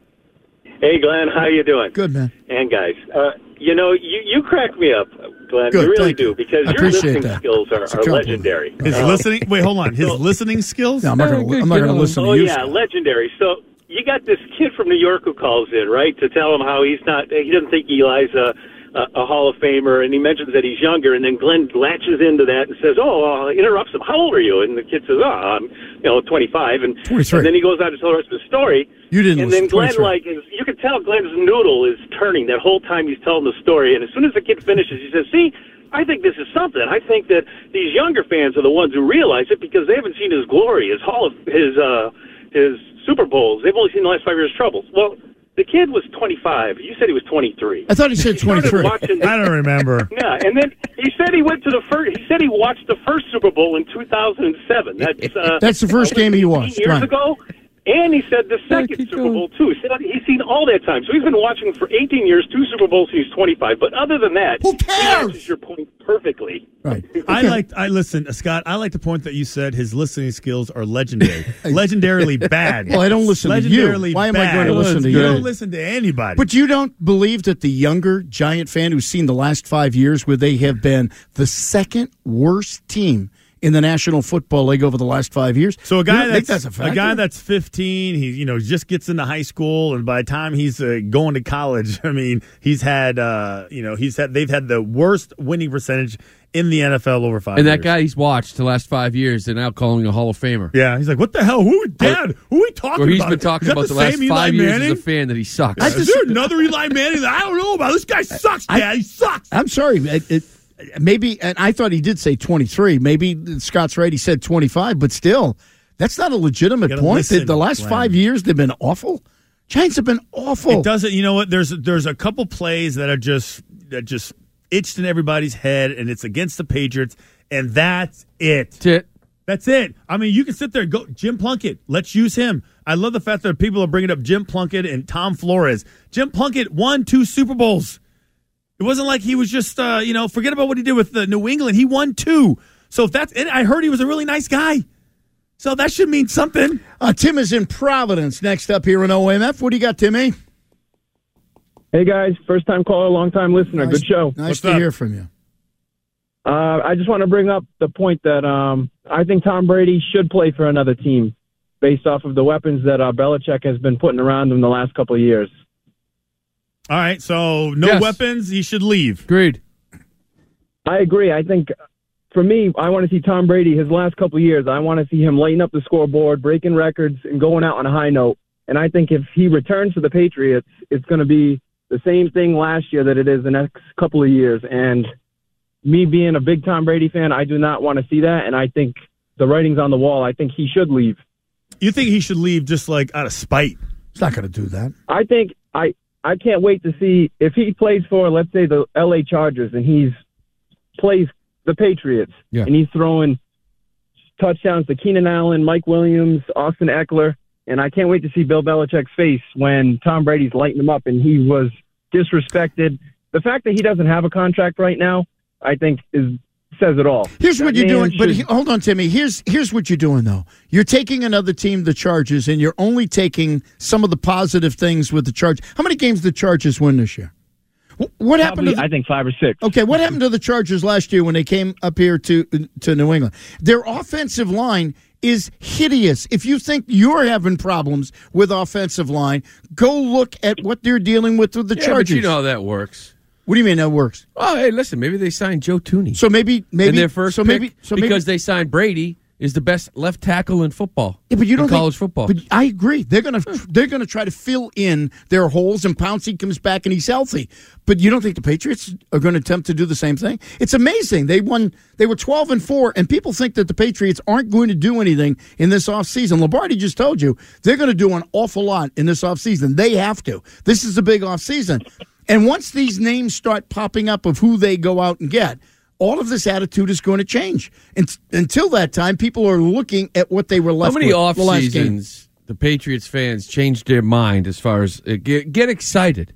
Speaker 20: Hey, Glenn, how you doing?
Speaker 8: Good, man.
Speaker 20: And guys, uh, you know, you, you crack me up, Glenn.
Speaker 8: Good,
Speaker 20: you really
Speaker 8: thank
Speaker 20: do
Speaker 8: you.
Speaker 20: because
Speaker 8: I
Speaker 20: your
Speaker 8: appreciate
Speaker 20: listening
Speaker 8: that.
Speaker 20: skills are,
Speaker 8: It's a
Speaker 20: are
Speaker 8: compliment.
Speaker 20: legendary.
Speaker 14: His
Speaker 20: Uh,
Speaker 14: listening. Wait, hold on. His listening skills.
Speaker 8: No, I'm not going to. I'm not going to listen
Speaker 20: oh
Speaker 8: to you.
Speaker 20: yeah,
Speaker 8: Scott.
Speaker 20: legendary. So you got this kid from New York who calls in, right, to tell him how he's not. He doesn't think Eli's a, a, a Hall of Famer, and he mentions that he's younger, and then Glenn latches into that and says, "Oh, uh, interrupts him. How old are you?" And the kid says, "Oh, I'm, you know, twenty-five." And,
Speaker 8: twenty-three.
Speaker 20: and then he goes on to tell the rest of the story.
Speaker 8: You didn't
Speaker 20: And
Speaker 8: listen.
Speaker 20: then Glenn,
Speaker 8: twenty-three.
Speaker 20: like, is, you can tell Glenn's noodle is turning that whole time he's telling the story. And as soon as the kid finishes, he says, "See, I think this is something. I think that these younger fans are the ones who realize it because they haven't seen his glory, his Hall of his uh, his Super Bowls. They've only seen the last five years' troubles." Well, the kid was twenty-five. You said he was twenty-three.
Speaker 8: I thought he said
Speaker 20: started
Speaker 8: twenty-three.
Speaker 20: watching-
Speaker 14: I don't remember.
Speaker 20: Yeah, and then he said he went to the first. He said he watched the first Super Bowl in two thousand seven. That's uh,
Speaker 8: That's the first game he watched,
Speaker 20: Years
Speaker 8: right.
Speaker 20: ago. And he said the second Super Bowl, too. He said he's seen all that time. So he's been watching for eighteen years, two Super Bowls, and he's twenty-five. But other than that,
Speaker 8: Who
Speaker 20: he
Speaker 8: cares?
Speaker 20: answers your point perfectly.
Speaker 8: Right.
Speaker 14: I like. I listen, Scott. I like the point that you said his listening skills are legendary, legendarily bad.
Speaker 8: Well, I don't listen to you.
Speaker 14: Legendarily
Speaker 8: Why am I
Speaker 14: bad.
Speaker 8: going to listen to
Speaker 14: You
Speaker 8: you?
Speaker 14: don't listen to anybody.
Speaker 8: But you don't believe that the younger Giant fan who's seen the last five years where they have been the second worst team in the National Football League over the last five years?
Speaker 14: So a
Speaker 8: You
Speaker 14: guy
Speaker 8: don't think
Speaker 14: that's,
Speaker 8: that's a
Speaker 14: a,
Speaker 8: factor?
Speaker 14: guy that's fifteen, he you know just gets into high school, and by the time he's uh, going to college, I mean he's had uh, you know he's had they've had the worst winning percentage in the N F L over five.
Speaker 9: And
Speaker 14: years.
Speaker 9: that guy he's watched the last five years, they're now calling a Hall of Famer.
Speaker 14: Yeah, he's like, what the hell? Who, Dad? Who are we talking
Speaker 9: Or he's
Speaker 14: about?
Speaker 9: been talking
Speaker 14: Is that
Speaker 9: about the,
Speaker 14: the
Speaker 9: last
Speaker 14: same Eli
Speaker 9: five years
Speaker 14: Manning?
Speaker 9: as a fan that he sucks.
Speaker 14: Is there another Eli Manning that I don't know about? This guy sucks, Dad. he sucks.
Speaker 8: I'm sorry. It, it, maybe, and I thought he did say twenty-three. Maybe Scott's right. He said twenty-five, but still, that's not a legitimate
Speaker 14: You gotta
Speaker 8: point.
Speaker 14: listen,
Speaker 8: the, the last
Speaker 14: Glenn.
Speaker 8: five years, they've been awful. Giants have been awful.
Speaker 14: It doesn't. You know what? There's there's a couple plays that are just that just itched in everybody's head, and it's against the Patriots, and that's it.
Speaker 9: That's it.
Speaker 14: That's it. I mean, you can sit there and go, Jim Plunkett, let's use him. I love the fact that people are bringing up Jim Plunkett and Tom Flores. Jim Plunkett won two Super Bowls. It wasn't like he was just, uh, you know, forget about what he did with the New England. He won two. So if that's, and I heard he was a really nice guy. So that should mean something.
Speaker 8: Uh, Tim is in Providence. Next up here in O M F. What do you got, Timmy?
Speaker 21: Hey, guys. First time caller, long time listener.
Speaker 8: Nice-
Speaker 21: Good show.
Speaker 8: Nice
Speaker 21: What's
Speaker 8: to
Speaker 21: up?
Speaker 8: hear from you.
Speaker 21: Uh, I just want to bring up the point that um, I think Tom Brady should play for another team based off of the weapons that uh, Belichick has been putting around him the last couple of years.
Speaker 14: All right. So no
Speaker 21: Yes.
Speaker 14: weapons. He should leave.
Speaker 9: Agreed.
Speaker 21: I agree. I think for me, I want to see Tom Brady his last couple of years. I want to see him lighting up the scoreboard, breaking records, and going out on a high note. And I think if he returns to the Patriots, it's going to be the same thing last year that it is the next couple of years. And me being a big Tom Brady fan, I do not want to see that. And I think the writing's on the wall. I think he should leave.
Speaker 14: You think he should leave just like out of spite?
Speaker 8: He's not going to do that.
Speaker 21: I think I I can't wait to see if he plays for, let's say, the L A Chargers, and he's plays the Patriots,
Speaker 9: Yeah.
Speaker 21: and he's throwing touchdowns to Keenan Allen, Mike Williams, Austin Eckler, and I can't wait to see Bill Belichick's face when Tom Brady's lighting him up and he was disrespected. The fact that he doesn't have a contract right now, I think, is says it all.
Speaker 8: Here's
Speaker 21: That
Speaker 8: what you're
Speaker 21: man
Speaker 8: doing, but
Speaker 21: should-
Speaker 8: he, hold on, Timmy. Here's here's what you're doing though. You're taking another team, the Chargers, and you're only taking some of the positive things with the Chargers. How many games did the Chargers win this year? Wh- What happened to
Speaker 21: Probably,
Speaker 8: the,
Speaker 21: I think five or six.
Speaker 8: Okay, what happened to the Chargers last year when they came up here to to New England? Their offensive line is hideous. If you think you're having problems with offensive line, go look at what they're dealing with with the
Speaker 9: Yeah,
Speaker 8: Chargers.
Speaker 9: but you know how that works.
Speaker 8: What do you mean that works?
Speaker 9: Oh, hey, listen, maybe they signed Joe Tooney.
Speaker 8: So maybe maybe
Speaker 9: in their first
Speaker 8: so
Speaker 9: pick
Speaker 8: maybe so maybe,
Speaker 9: because they signed Brady is the best left tackle in football.
Speaker 8: Yeah, but you don't
Speaker 9: in college
Speaker 8: think,
Speaker 9: football.
Speaker 8: But I agree. They're gonna they're gonna try to fill in their holes, and Pouncey comes back and he's healthy. But you don't think the Patriots are going to attempt to do the same thing? It's amazing. They won. They were twelve and four, and people think that the Patriots aren't going to do anything in this offseason. Lombardi just told you they're going to do an awful lot in this offseason. They have to. This is a big offseason. And once these names start popping up of who they go out and get, all of this attitude is going to change. And until that time, people are looking at what they were left
Speaker 9: How many
Speaker 8: with
Speaker 9: off
Speaker 8: the last game.
Speaker 9: seasons the Patriots fans changed their mind as far as uh, get, get excited?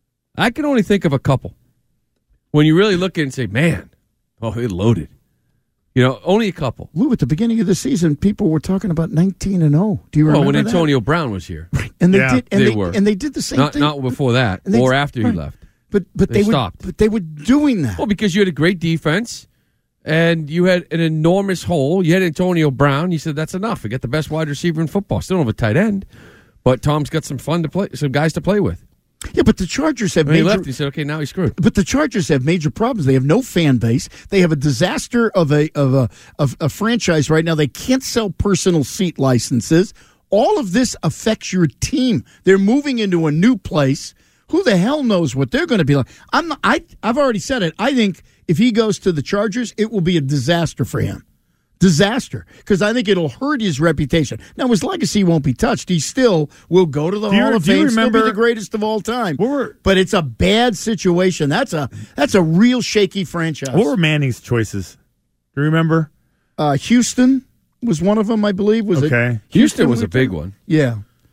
Speaker 9: I can only think of a couple. When you really look at it and say, man, oh, they loaded. You know, only a couple.
Speaker 8: Lou, at the beginning of the season, people were talking about nineteen and oh. Do you remember
Speaker 9: Oh, when
Speaker 8: that?
Speaker 9: Antonio Brown was here.
Speaker 8: Right. And they
Speaker 9: Yeah.
Speaker 8: did and
Speaker 9: They
Speaker 8: they,
Speaker 9: were.
Speaker 8: and they did the same
Speaker 9: Not,
Speaker 8: thing.
Speaker 9: not before that
Speaker 8: And they-
Speaker 9: or after
Speaker 8: right.
Speaker 9: he left.
Speaker 8: But but
Speaker 9: They
Speaker 8: they,
Speaker 9: stopped.
Speaker 8: were but they were doing that.
Speaker 9: Well, because you had a great defense and you had an enormous hole. You had Antonio Brown. You said that's enough. We got the best wide receiver in football. Still don't have a tight end, but Tom's got some fun to play, some guys to play with.
Speaker 8: Yeah, but the Chargers have
Speaker 9: When he
Speaker 8: major.
Speaker 9: left, he said, "Okay, now he's screwed."
Speaker 8: But the Chargers have major problems. They have no fan base. They have a disaster of a of a of a franchise right now. They can't sell personal seat licenses. All of this affects your team. They're moving into a new place. Who the hell knows what they're going to be like? I'm not, I I've already said it. I think if he goes to the Chargers, it will be a disaster for him. Disaster, because I think it'll hurt his reputation. Now, his legacy won't be touched. He still will go to the
Speaker 14: Do you-
Speaker 8: Hall of
Speaker 14: do you
Speaker 8: Fame, still be
Speaker 14: remember-
Speaker 8: the greatest of all time. But it's a bad situation. That's a that's a real shaky franchise.
Speaker 14: What were Manning's choices? Do you remember?
Speaker 8: Uh, Houston was one of them, I believe. Was
Speaker 14: Okay.
Speaker 8: it
Speaker 9: Houston was
Speaker 8: we
Speaker 9: a big
Speaker 8: talking-
Speaker 9: one.
Speaker 8: Yeah,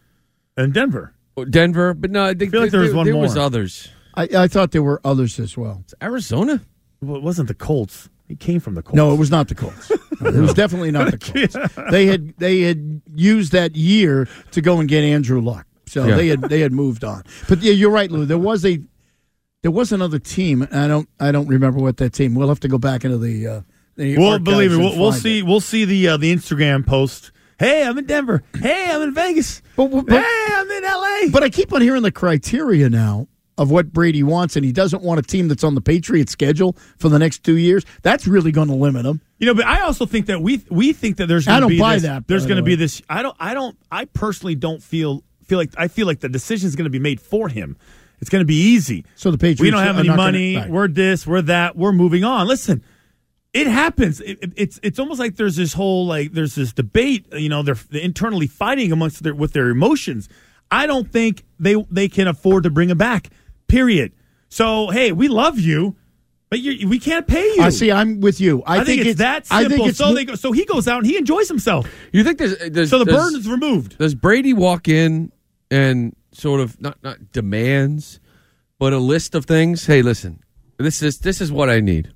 Speaker 14: and Denver,
Speaker 9: Denver, but no, I, think
Speaker 14: feel like there was one
Speaker 9: there
Speaker 14: more.
Speaker 9: was others.
Speaker 8: I, I thought there were others as well.
Speaker 9: Arizona.
Speaker 14: Well, it wasn't the Colts. He came from the Colts.
Speaker 8: No, it was not the Colts. No, it was definitely not the Colts. They had they had used that year to go and get Andrew Luck, so
Speaker 9: Yeah.
Speaker 8: they had they had moved on. But yeah, you're right, Lou. There was a there was another team. And I don't I don't remember what that team. We'll have to go back into the. Uh, the
Speaker 14: Well,
Speaker 8: archives
Speaker 14: believe me,
Speaker 8: and
Speaker 14: we'll, we'll
Speaker 8: find
Speaker 14: see.
Speaker 8: it.
Speaker 14: We'll see the uh, the Instagram post. Hey, I'm in Denver. Hey, I'm in Vegas.
Speaker 8: But, but,
Speaker 14: hey, I'm in L A.
Speaker 8: But I keep on hearing the criteria now of what Brady wants, and he doesn't want a team that's on the Patriots schedule for the next two years. That's really going to limit him.
Speaker 14: You know, but I also think that we we think that there's.
Speaker 8: I
Speaker 14: Gonna
Speaker 8: don't
Speaker 14: be
Speaker 8: buy
Speaker 14: this,
Speaker 8: that,
Speaker 14: There's
Speaker 8: by
Speaker 14: going to
Speaker 8: the
Speaker 14: be
Speaker 8: way.
Speaker 14: this. I don't. I don't. I personally don't feel feel like I feel like the decision is going to be made for him. It's going to be easy.
Speaker 8: So the Patriots
Speaker 14: We don't have
Speaker 8: are
Speaker 14: any
Speaker 8: not gonna-
Speaker 14: money.
Speaker 8: right.
Speaker 14: We're this. We're that. We're moving on. Listen. It happens. It, it, it's it's almost like there's this whole like there's this debate. You know, they're, they're internally fighting amongst their with their emotions. I don't think they they can afford to bring him back. Period. So hey, we love you, but you, we can't pay you.
Speaker 8: I see. I'm with you. I,
Speaker 14: I, think, it's that
Speaker 8: I
Speaker 14: simple.
Speaker 8: think it's
Speaker 14: so
Speaker 8: mo-
Speaker 14: they go, so he goes out and he enjoys himself.
Speaker 9: You think there's, there's
Speaker 14: So the
Speaker 9: does-
Speaker 14: burden is removed.
Speaker 9: Does Brady walk in and sort of not not demands, but a list of things? Hey, listen, this is this is what I need.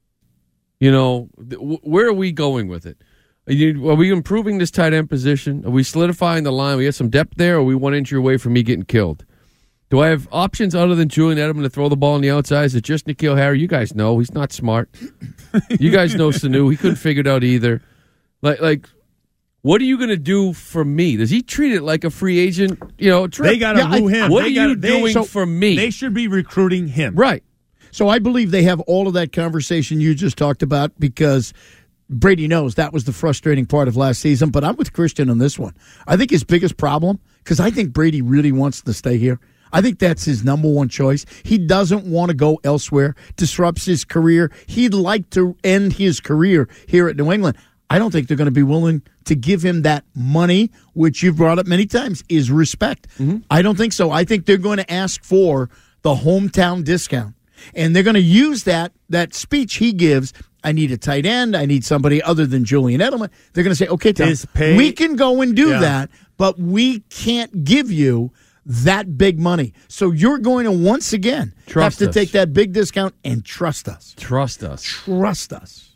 Speaker 9: You know, th- where are we going with it? Are, you, are we improving this tight end position? Are we solidifying the line? We have some depth there, or are we one injury away from me getting killed? Do I have options other than Julian Edelman to throw the ball on the outside? Is it just N'Keal Harry? You guys know he's not smart. You guys know Sanu. He couldn't figure it out either. Like, like, what are you going to do for me? Does he treat it like a free agent? You know, trip?
Speaker 14: They got to
Speaker 8: Yeah,
Speaker 14: woo
Speaker 8: I-
Speaker 14: him.
Speaker 9: What
Speaker 14: They
Speaker 9: are you
Speaker 14: gotta- they-
Speaker 9: doing
Speaker 14: so
Speaker 9: for me?
Speaker 14: They should be recruiting him.
Speaker 9: Right.
Speaker 8: So I believe they have all of that conversation you just talked about because Brady knows that was the frustrating part of last season. But I'm with Christian on this one. I think his biggest problem, because I think Brady really wants to stay here. I think that's his number one choice. He doesn't want to go elsewhere, disrupts his career. He'd like to end his career here at New England. I don't think they're going to be willing to give him that money, which you've brought up many times, is respect. I don't think so. I think they're going to ask for the hometown discount. And they're going to use that that speech he gives. I need a tight end. I need somebody other than Julian Edelman. They're going to say, okay, Tom,
Speaker 14: His pay-
Speaker 8: we can go and do
Speaker 14: Yeah.
Speaker 8: that, but we can't give you that big money. So you're going to once again
Speaker 9: Trust
Speaker 8: have to
Speaker 9: us.
Speaker 8: take that big discount and trust us.
Speaker 9: Trust us.
Speaker 8: Trust us.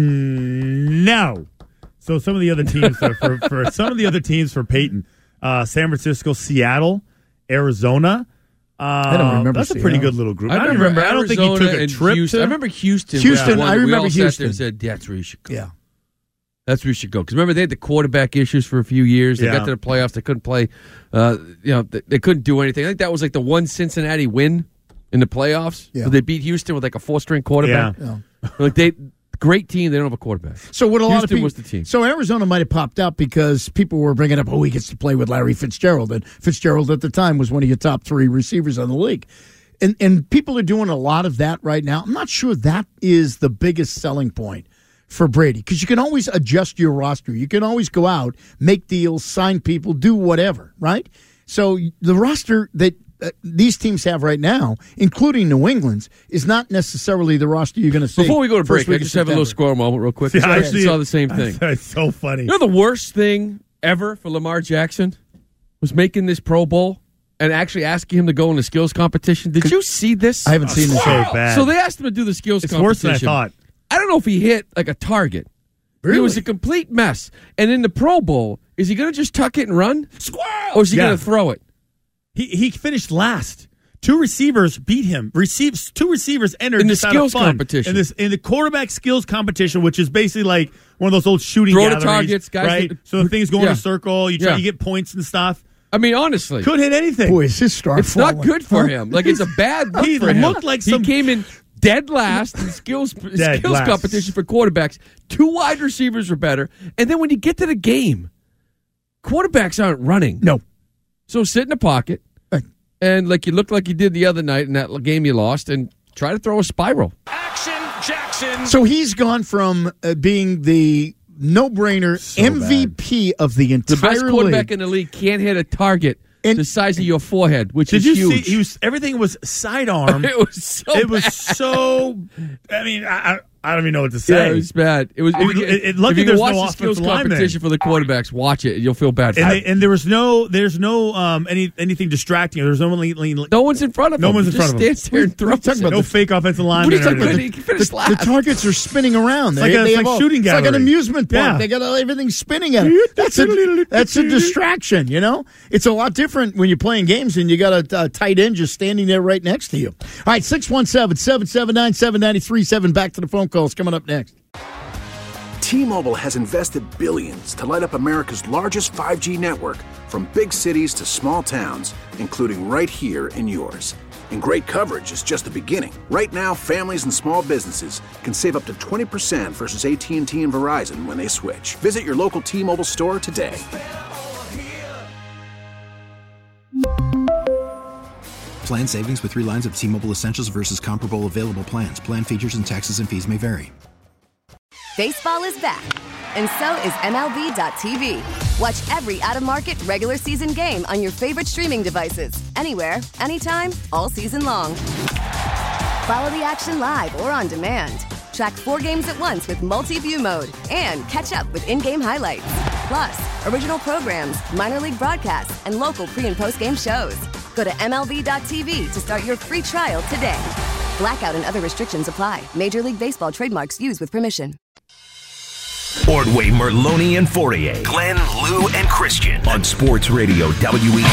Speaker 14: Mm, no. So some of the other teams for, for, for some of the other teams for Peyton, uh, San Francisco, Seattle, Arizona. Uh,
Speaker 8: I don't remember
Speaker 14: That's a pretty
Speaker 8: Seattle.
Speaker 14: good little group.
Speaker 9: I
Speaker 14: I, don't
Speaker 9: remember.
Speaker 14: remember. I don't think he
Speaker 9: Arizona
Speaker 14: took a
Speaker 9: and
Speaker 14: trip.
Speaker 9: Houston.
Speaker 14: To,
Speaker 9: I remember Houston.
Speaker 8: Houston,
Speaker 9: was the one
Speaker 8: I
Speaker 9: that we
Speaker 8: remember
Speaker 9: all sat there
Speaker 8: Houston.
Speaker 9: and said, "That's where you should go."
Speaker 8: Yeah.
Speaker 9: That's where you should go. Because remember, they had the quarterback issues for a few years. They
Speaker 14: Yeah.
Speaker 9: got to the playoffs. They couldn't play. Uh, you know, they, they couldn't do anything. I think that was like the one Cincinnati win in the playoffs.
Speaker 8: Yeah.
Speaker 9: So they beat Houston with like a four-string quarterback.
Speaker 8: Yeah.
Speaker 9: Like they Great team. They don't have a quarterback.
Speaker 8: So what a lot
Speaker 9: Houston
Speaker 8: of people
Speaker 9: was the team.
Speaker 8: So Arizona might have popped out because people were bringing up, oh, he gets to play with Larry Fitzgerald, and Fitzgerald at the time was one of your top three receivers in the league, and and people are doing a lot of that right now. I'm not sure that is the biggest selling point for Brady because you can always adjust your roster. You can always go out, make deals, sign people, do whatever, right? So the roster that Uh, these teams have right now, including New England's, is not necessarily the roster you're going to see.
Speaker 9: Before we go to break,
Speaker 8: first week
Speaker 9: I just
Speaker 8: of
Speaker 9: have a little
Speaker 8: September.
Speaker 9: squirrel moment real quick.
Speaker 14: Yeah,
Speaker 9: I
Speaker 14: I
Speaker 9: actually
Speaker 14: see
Speaker 9: saw
Speaker 14: it.
Speaker 9: the same thing.
Speaker 14: That's so funny.
Speaker 9: You know the worst thing ever for Lamar Jackson was making this Pro Bowl and actually asking him to go in the skills competition. Did you see this?
Speaker 8: I haven't seen this.
Speaker 14: So bad.
Speaker 9: So they asked him to do the skills
Speaker 14: It's
Speaker 9: competition.
Speaker 14: worse than I thought.
Speaker 9: I don't know if he hit like a target.
Speaker 8: Really?
Speaker 9: It was a complete mess. And in the Pro Bowl, is he going to just tuck it and run? Squirrel! Or is he
Speaker 14: Yeah.
Speaker 9: going to throw it?
Speaker 14: He he finished last. Two receivers beat him. Receives two receivers entered
Speaker 9: In the
Speaker 14: just out of
Speaker 9: skills
Speaker 14: fun.
Speaker 9: competition.
Speaker 14: In this in the quarterback skills competition, which is basically like one of those old shooting
Speaker 9: Throw the
Speaker 14: galleries,
Speaker 9: targets, guys
Speaker 14: right?
Speaker 9: that-
Speaker 14: So the things go in
Speaker 9: Yeah.
Speaker 14: a circle. You try
Speaker 9: Yeah.
Speaker 14: to get points and stuff.
Speaker 9: I mean, honestly.
Speaker 14: Could hit anything.
Speaker 8: Boy, is his star
Speaker 9: It's
Speaker 8: falling.
Speaker 9: not good for him. Like, it's a bad look
Speaker 14: He
Speaker 9: for him.
Speaker 14: looked like some-
Speaker 9: He came in dead last in skills
Speaker 14: Dead
Speaker 9: skills
Speaker 14: last.
Speaker 9: competition for quarterbacks. Two wide receivers were better. And then when you get to the game, quarterbacks aren't running.
Speaker 8: No.
Speaker 9: So sit in the pocket,
Speaker 8: Right.
Speaker 9: and like you looked like you did the other night in that game you lost, and try to throw a spiral.
Speaker 6: Action Jackson.
Speaker 8: So he's gone from uh, being the no-brainer
Speaker 14: So
Speaker 8: M V P of the
Speaker 9: The
Speaker 8: entire
Speaker 9: best quarterback
Speaker 8: league.
Speaker 9: in the league can't hit a target
Speaker 8: And-
Speaker 9: the size of your forehead, which
Speaker 14: Did
Speaker 9: is
Speaker 14: you
Speaker 9: huge.
Speaker 14: see? He was everything was sidearm.
Speaker 9: It was so
Speaker 14: It was
Speaker 9: bad.
Speaker 14: so. I mean, I, I I don't even know what to
Speaker 9: Yeah,
Speaker 14: say.
Speaker 9: it was bad. It was.
Speaker 14: It-
Speaker 9: if you,
Speaker 14: it- it- lucky
Speaker 9: if you
Speaker 14: there's
Speaker 9: watch
Speaker 14: no
Speaker 9: the skills
Speaker 14: offensive lineman.
Speaker 9: competition for the quarterbacks, watch it. You'll feel bad for
Speaker 14: and,
Speaker 9: them.
Speaker 14: they, and there was no, there's no um any anything distracting. There's no one. Lean, lean,
Speaker 9: No one's in front of
Speaker 14: No
Speaker 9: him.
Speaker 14: one's
Speaker 9: He
Speaker 14: in front
Speaker 9: just
Speaker 14: of him.
Speaker 9: stands there and throws
Speaker 8: talking
Speaker 9: it.
Speaker 8: about
Speaker 14: no
Speaker 8: the-
Speaker 14: fake offensive
Speaker 8: What
Speaker 14: lineman.
Speaker 8: are you talking
Speaker 14: or
Speaker 8: about?
Speaker 14: anything.
Speaker 9: He finished
Speaker 8: The,
Speaker 9: last.
Speaker 8: the targets are spinning around.
Speaker 14: like a-
Speaker 8: they
Speaker 14: it's
Speaker 8: have
Speaker 14: like
Speaker 8: all-
Speaker 14: shooting
Speaker 8: It's like an
Speaker 14: gallery.
Speaker 8: amusement park.
Speaker 14: Yeah.
Speaker 8: They got everything spinning at it. That's a, that's a distraction, you know? It's a lot different when you're playing games and you got a, a tight end just standing there right next to you. All right, six one seven, seven seven nine, seven nine three seven. Back to the phone calls coming up next.
Speaker 4: T-Mobile has invested billions to light up America's largest five G network, from big cities to small towns, including right here in yours. And great coverage is just the beginning. Right now, families and small businesses can save up to twenty percent versus A T and T and Verizon when they switch. Visit your local T-Mobile store today.
Speaker 5: Plan savings with three lines of T-Mobile Essentials versus comparable available plans. Plan features and taxes and fees may vary.
Speaker 2: Baseball is back, and so is M L B dot T V. Watch every out-of-market regular season game on your favorite streaming devices, anywhere, anytime, all season long. Follow the action live or on demand. Track four games at once with multi-view mode and catch up with in-game highlights. Plus, original programs, minor league broadcasts, and local pre- and post-game shows. Go to M L B dot T V to start your free trial today. Blackout and other restrictions apply. Major League Baseball trademarks used with permission.
Speaker 6: Ordway, Merloni, and Fourier. Glenn, Lou, and Christian on Sports Radio W E E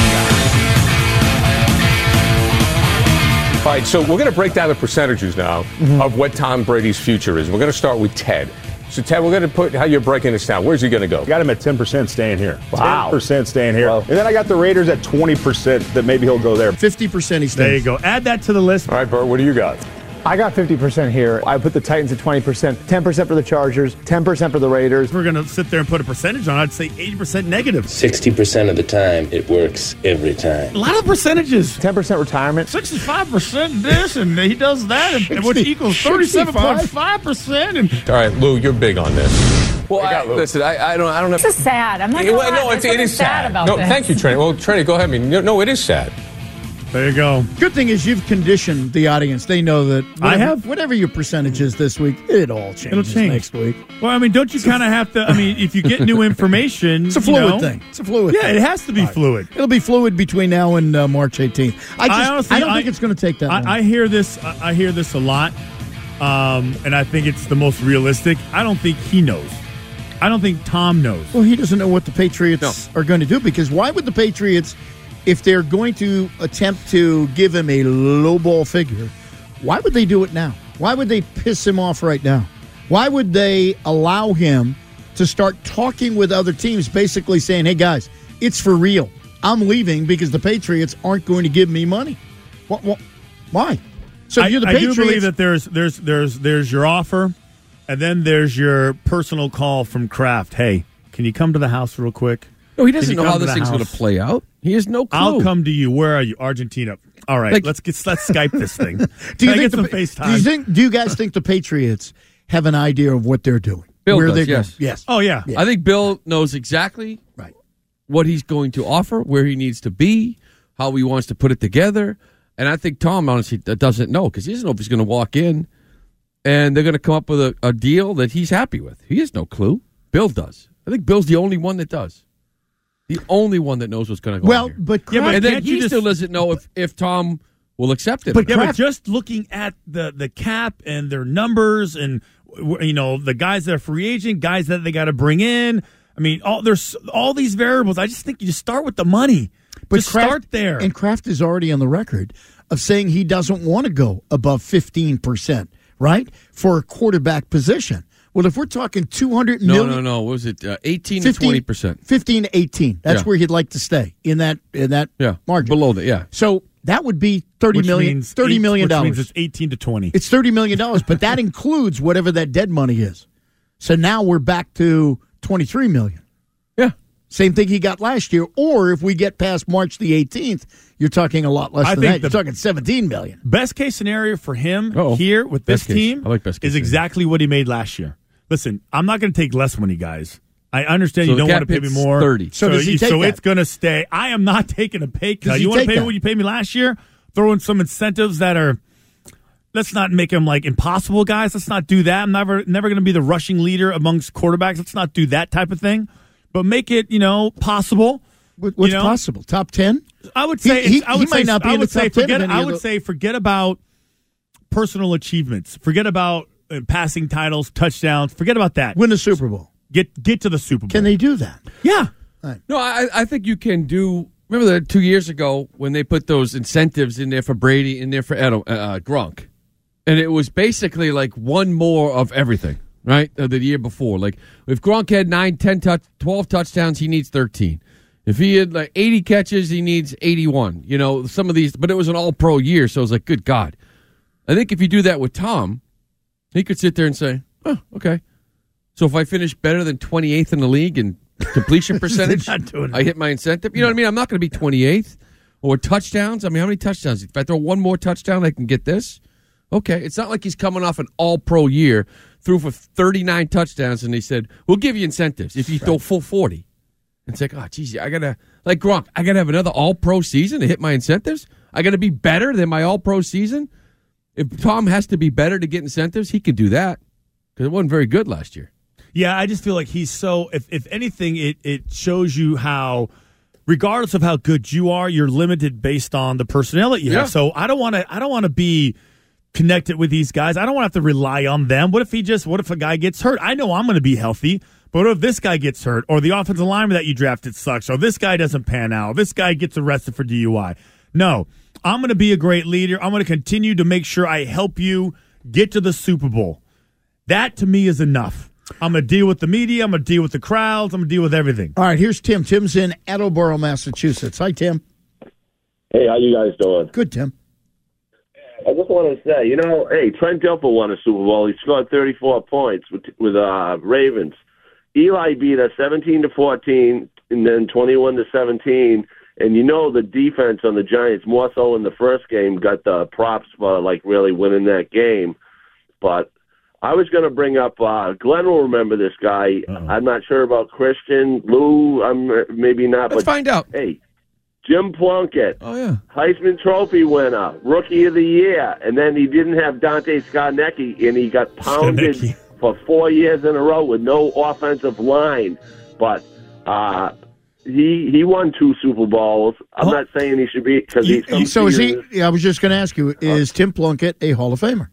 Speaker 6: I.
Speaker 22: All right, so we're going to break down the percentages now mm-hmm. of what Tom Brady's future is. We're going to start with Ted. So, Ted, we're going to put how you're breaking this down. Where's he going to go?
Speaker 23: Got him at ten percent staying here.
Speaker 22: Wow.
Speaker 23: ten percent staying here.
Speaker 22: Wow.
Speaker 23: And then I got the Raiders at twenty percent that maybe he'll go there.
Speaker 8: fifty percent he's
Speaker 14: There you go. Add that to the list.
Speaker 22: All right, Bert, what do you got?
Speaker 24: I got fifty percent here. I put the Titans at twenty percent, ten percent for the Chargers, ten percent for the Raiders.
Speaker 14: If we're going to sit there and put a percentage on it, I'd say eighty percent negative.
Speaker 25: sixty percent of the time, it works every time.
Speaker 14: A lot of percentages.
Speaker 24: ten percent retirement.
Speaker 14: sixty-five percent this, and he does that, and, which equals thirty-seven point five percent. And
Speaker 22: All right, Lou, you're big on this.
Speaker 26: Well, I, listen, I, I don't, I don't have.
Speaker 27: This is sad. I'm not going to
Speaker 22: well,
Speaker 27: lie.
Speaker 22: no,
Speaker 27: There's
Speaker 22: it's, it is
Speaker 27: something
Speaker 22: sad.
Speaker 27: about
Speaker 22: no,
Speaker 27: this.
Speaker 22: thank you, Trini. Well, Trini, go ahead. I mean, no, no, it is sad.
Speaker 14: There you go.
Speaker 8: Good thing is you've conditioned the audience. They know that whatever,
Speaker 14: I have?
Speaker 8: whatever your percentage is this week, it all changes
Speaker 14: It'll change
Speaker 8: next week.
Speaker 14: Well, I mean, don't you kind of have to? I mean, if you get new information,
Speaker 8: It's a fluid
Speaker 14: you know,
Speaker 8: thing. It's a fluid
Speaker 14: Yeah,
Speaker 8: thing.
Speaker 14: it has to be
Speaker 8: All right.
Speaker 14: fluid.
Speaker 8: It'll be fluid between now and uh, March eighteenth. I just, I,
Speaker 14: honestly-
Speaker 8: don't
Speaker 14: I-
Speaker 8: think it's going to take that long.
Speaker 14: I, I hear this. I I hear this a lot, um, and I think it's the most realistic. I don't think he knows. I don't think Tom knows.
Speaker 8: Well, he doesn't know what the Patriots are going to do, because why would the Patriots, if they're going to attempt to give him a low ball figure, why would they do it now? Why would they piss him off right now? Why would they allow him to start talking with other teams, basically saying, hey, guys, it's for real. I'm leaving because the Patriots aren't going to give me money. What, what, why? So
Speaker 14: I,
Speaker 8: you're the
Speaker 14: I
Speaker 8: Patriots.
Speaker 14: do believe that there's there's there's there's your offer, And then there's your personal call from Kraft. Hey, can you come to the house real quick?
Speaker 9: No, he doesn't know how this thing's going to play out. He has no clue.
Speaker 14: I'll come to you. Where are you? Argentina. All right,
Speaker 9: Like-
Speaker 14: let's get let's Skype this thing.
Speaker 8: Do
Speaker 14: Can
Speaker 8: you
Speaker 14: I
Speaker 8: think
Speaker 14: get
Speaker 8: the,
Speaker 14: some
Speaker 8: Do
Speaker 14: FaceTime?
Speaker 8: you think? Do you guys think the Patriots have an idea of what they're doing?
Speaker 9: Bill
Speaker 8: Where
Speaker 9: does,
Speaker 8: they're
Speaker 9: yes.
Speaker 8: going? Yes.
Speaker 14: Oh yeah.
Speaker 8: Yeah.
Speaker 9: I think Bill knows exactly
Speaker 8: Right.
Speaker 9: what he's going to offer, where he needs to be, how he wants to put it together. And I think Tom honestly doesn't know because he doesn't know if he's going to walk in and they're going to come up with a, a deal that he's happy with. He has no clue. Bill does. I think Bill's the only one that does. The only one that knows what's going to go
Speaker 8: Well,
Speaker 9: on here.
Speaker 8: but
Speaker 14: Yeah, but
Speaker 8: Kraft,
Speaker 9: and then
Speaker 14: can't you
Speaker 9: he
Speaker 14: just-
Speaker 9: still doesn't know if, if Tom will accept it.
Speaker 8: But
Speaker 14: Yeah,
Speaker 8: Kraft-
Speaker 14: but just looking at the the cap and their numbers and you know the guys that are free agent, guys that they got to bring in. I mean, all there's all these variables. I just think you just start with the money.
Speaker 8: but
Speaker 14: just
Speaker 8: Kraft,
Speaker 14: start there.
Speaker 8: And Kraft is already on the record of saying he doesn't want to go above fifteen percent, right, for a quarterback position. Well, if we're talking two hundred
Speaker 9: no,
Speaker 8: million,
Speaker 9: no, no. What was it? Uh, eighteen to twenty percent.
Speaker 8: fifteen to eighteen. That's
Speaker 9: Yeah.
Speaker 8: where he'd like to stay in that in that
Speaker 9: Yeah,
Speaker 8: margin.
Speaker 9: below that. Yeah.
Speaker 8: So that would be thirty
Speaker 14: which
Speaker 8: million.
Speaker 14: means
Speaker 8: Thirty
Speaker 14: eight-
Speaker 8: million
Speaker 14: which
Speaker 8: dollars.
Speaker 14: means it's eighteen to twenty.
Speaker 8: It's thirty million dollars, but that includes whatever that dead money is. So now we're back to twenty-three million.
Speaker 9: Yeah.
Speaker 8: Same thing he got last year. Or if we get past March the eighteenth, you're talking a lot less
Speaker 14: I
Speaker 8: than
Speaker 14: think
Speaker 8: that. You're
Speaker 14: the-
Speaker 8: talking seventeen million.
Speaker 14: Best case scenario for him
Speaker 9: Uh-oh.
Speaker 14: here with this
Speaker 9: Best case.
Speaker 14: team
Speaker 9: I like best case
Speaker 14: is
Speaker 9: scenario.
Speaker 14: exactly what he made last year. Listen, I'm not going to take less money, guys. I understand
Speaker 9: So
Speaker 14: you
Speaker 9: the
Speaker 14: don't
Speaker 9: cap
Speaker 14: want to pay me
Speaker 9: hit's
Speaker 14: more.
Speaker 9: thirty.
Speaker 8: So does he
Speaker 14: you-
Speaker 8: take
Speaker 14: so
Speaker 8: that?
Speaker 14: it's going to stay. I am not taking a pay
Speaker 8: Does
Speaker 14: cut.
Speaker 8: he
Speaker 14: You want to
Speaker 8: take
Speaker 14: pay me
Speaker 8: that?
Speaker 14: what you paid me last year? Throw in some incentives that are. Let's not make them like impossible, guys. Let's not do that. I'm never never going to be the rushing leader amongst quarterbacks. Let's not do that type of thing. But make it, you know, possible.
Speaker 8: What's
Speaker 14: you know?
Speaker 8: possible? Top ten?
Speaker 14: I would say
Speaker 8: He-
Speaker 14: it's- I would
Speaker 8: he
Speaker 14: say
Speaker 8: might not be
Speaker 14: I
Speaker 8: in
Speaker 14: would
Speaker 8: the
Speaker 14: say
Speaker 8: top ten
Speaker 14: forget
Speaker 8: of any
Speaker 14: I
Speaker 8: of
Speaker 14: would
Speaker 8: the-
Speaker 14: say forget about personal achievements. Forget about uh, passing titles, touchdowns. Forget about that.
Speaker 8: Win the Super Bowl.
Speaker 14: Get get to the Super Bowl.
Speaker 8: Can they do that?
Speaker 14: Yeah.
Speaker 9: No, I, I think you can do. Remember that two years ago when they put those incentives in there for Brady, in there for Edo, uh, Gronk, and it was basically like one more of everything, right? Uh, the year before, like if Gronk had nine, ten, touch, twelve touchdowns, he needs thirteen. If he had like eighty catches, he needs eighty-one. You know, some of these, but it was an All-Pro year, so it was like, good God. I think if you do that with Tom, he could sit there and say, "Oh, okay. So if I finish better than twenty-eighth in the league in completion percentage,
Speaker 8: They're not doing it.
Speaker 9: I hit my incentive." You know what I mean? I'm not going to be twenty-eighth or touchdowns. I mean, how many touchdowns? If I throw one more touchdown, I can get this. Okay, it's not like he's coming off an All-Pro year, threw for thirty-nine touchdowns, and they said, "We'll give you incentives if you throw full forty." It's like, oh, geez, I gotta like Gronk. I gotta have another All-Pro season to hit my incentives. I gotta be better than my All-Pro season. If Tom has to be better to get incentives, he could do that because it wasn't very good last year.
Speaker 14: Yeah, I just feel like he's so. If if anything, it it shows you how, regardless of how good you are, you're limited based on the personnel that you
Speaker 9: Yeah.
Speaker 14: have. So I don't want to. I don't want to be connected with these guys. I don't want to have to rely on them. What if he just? What if a guy gets hurt? I know I'm going to be healthy, but what if this guy gets hurt, or the offensive lineman that you drafted sucks, or this guy doesn't pan out, this guy gets arrested for D U I? No, I'm going to be a great leader. I'm going to continue to make sure I help you get to the Super Bowl. That to me is enough. I'm going to deal with the media. I'm going to deal with the crowds. I'm going to deal with everything.
Speaker 8: All right, here's Tim. Tim's in Attleboro, Massachusetts. Hi, Tim.
Speaker 1: Hey, how you guys doing?
Speaker 8: Good, Tim.
Speaker 1: I just want to say, you know, hey, Trent Dilfer won a Super Bowl. He scored thirty-four points with with uh, Ravens. Eli beat us seventeen to fourteen, and then twenty-one to seventeen. And you know the defense on the Giants, more so in the first game, got the props for like really winning that game. But I was going to bring up, uh, Glenn will remember this guy. Uh-oh. I'm not sure about Christian. Lou, I'm maybe not.
Speaker 9: Let's
Speaker 1: but,
Speaker 9: find out.
Speaker 1: Hey, Jim Plunkett.
Speaker 9: Oh, yeah.
Speaker 1: Heisman Trophy winner, Rookie of the Year. And then he didn't have Dante Scarnecchia, and he got pounded
Speaker 14: Scarnecchia.
Speaker 1: for four years in a row with no offensive line. But uh, he he won two Super Bowls. I'm
Speaker 8: Oh.
Speaker 1: not saying he should be, because he's some
Speaker 8: So is he?
Speaker 1: seasons-
Speaker 8: Yeah, I was just going to ask you: Is Tim Plunkett a Hall of Famer?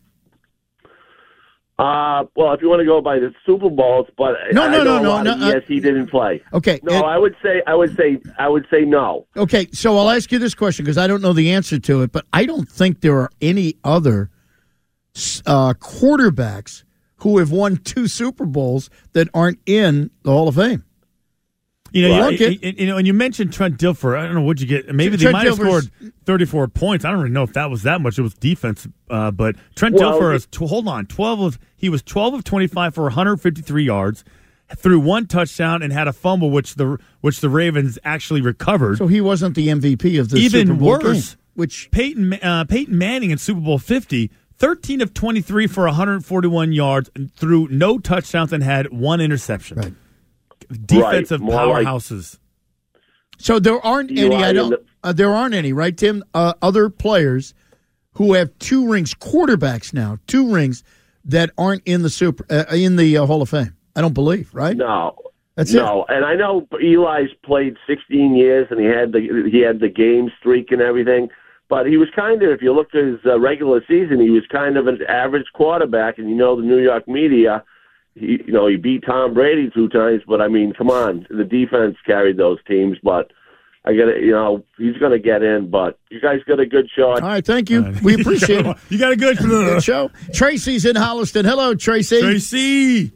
Speaker 1: Uh, well, if you want to go by the Super Bowls, but
Speaker 8: No,
Speaker 1: I
Speaker 8: no,
Speaker 1: know
Speaker 8: no,
Speaker 1: a
Speaker 8: no,
Speaker 1: lot of
Speaker 8: no, uh,
Speaker 1: yes, he didn't play.
Speaker 8: Okay,
Speaker 1: No,
Speaker 8: and-
Speaker 1: I would say, I would say, I would say no.
Speaker 8: Okay, so I'll ask you this question because I don't know the answer to it, but I don't think there are any other uh, quarterbacks who have won two Super Bowls that aren't in the Hall of Fame.
Speaker 14: You know,
Speaker 8: Right.
Speaker 14: you, you, you know, and you mentioned Trent Dilfer. I don't know what you get. Maybe they
Speaker 8: Trent
Speaker 14: might have
Speaker 8: Dilfer's-
Speaker 14: scored thirty-four points. I don't really know if that was that much. It was defense, uh, but Trent
Speaker 1: Well,
Speaker 14: Dilfer is. Tw- hold on, twelve of he was twelve of twenty-five for one hundred fifty-three yards, threw one touchdown and had a fumble, which the which the Ravens actually recovered.
Speaker 8: So he wasn't the M V P of the
Speaker 14: Even
Speaker 8: Super Bowl
Speaker 14: worse,
Speaker 8: game, which
Speaker 14: Peyton uh, Peyton Manning in Super Bowl fifty. thirteen of twenty-three for one hundred forty-one yards, and threw no touchdowns and had one interception.
Speaker 8: Right.
Speaker 14: Defensive
Speaker 1: Right. More like-
Speaker 14: powerhouses.
Speaker 8: So there aren't
Speaker 1: You
Speaker 8: any.
Speaker 1: are
Speaker 8: I
Speaker 1: in
Speaker 8: don't.
Speaker 1: the-
Speaker 8: Uh, there aren't any, right, Tim? Uh, other players who have two rings, quarterbacks now, two rings that aren't in the super uh, in the uh, Hall of Fame. I don't believe, right?
Speaker 1: No.
Speaker 8: That's
Speaker 1: no, and I know Eli's played sixteen years, and he had the he had the game streak and everything. But he was kind of, if you look at his uh, regular season, he was kind of an average quarterback. And you know, the New York media, he, you know, he beat Tom Brady two times. But I mean, come on, the defense carried those teams. But I got to, you know, he's going to get in. But you guys got a good shot.
Speaker 8: All right, thank you. We appreciate it.
Speaker 14: You got a good,
Speaker 8: good show. Tracy's in Holliston. Hello, Tracy.
Speaker 14: Tracy.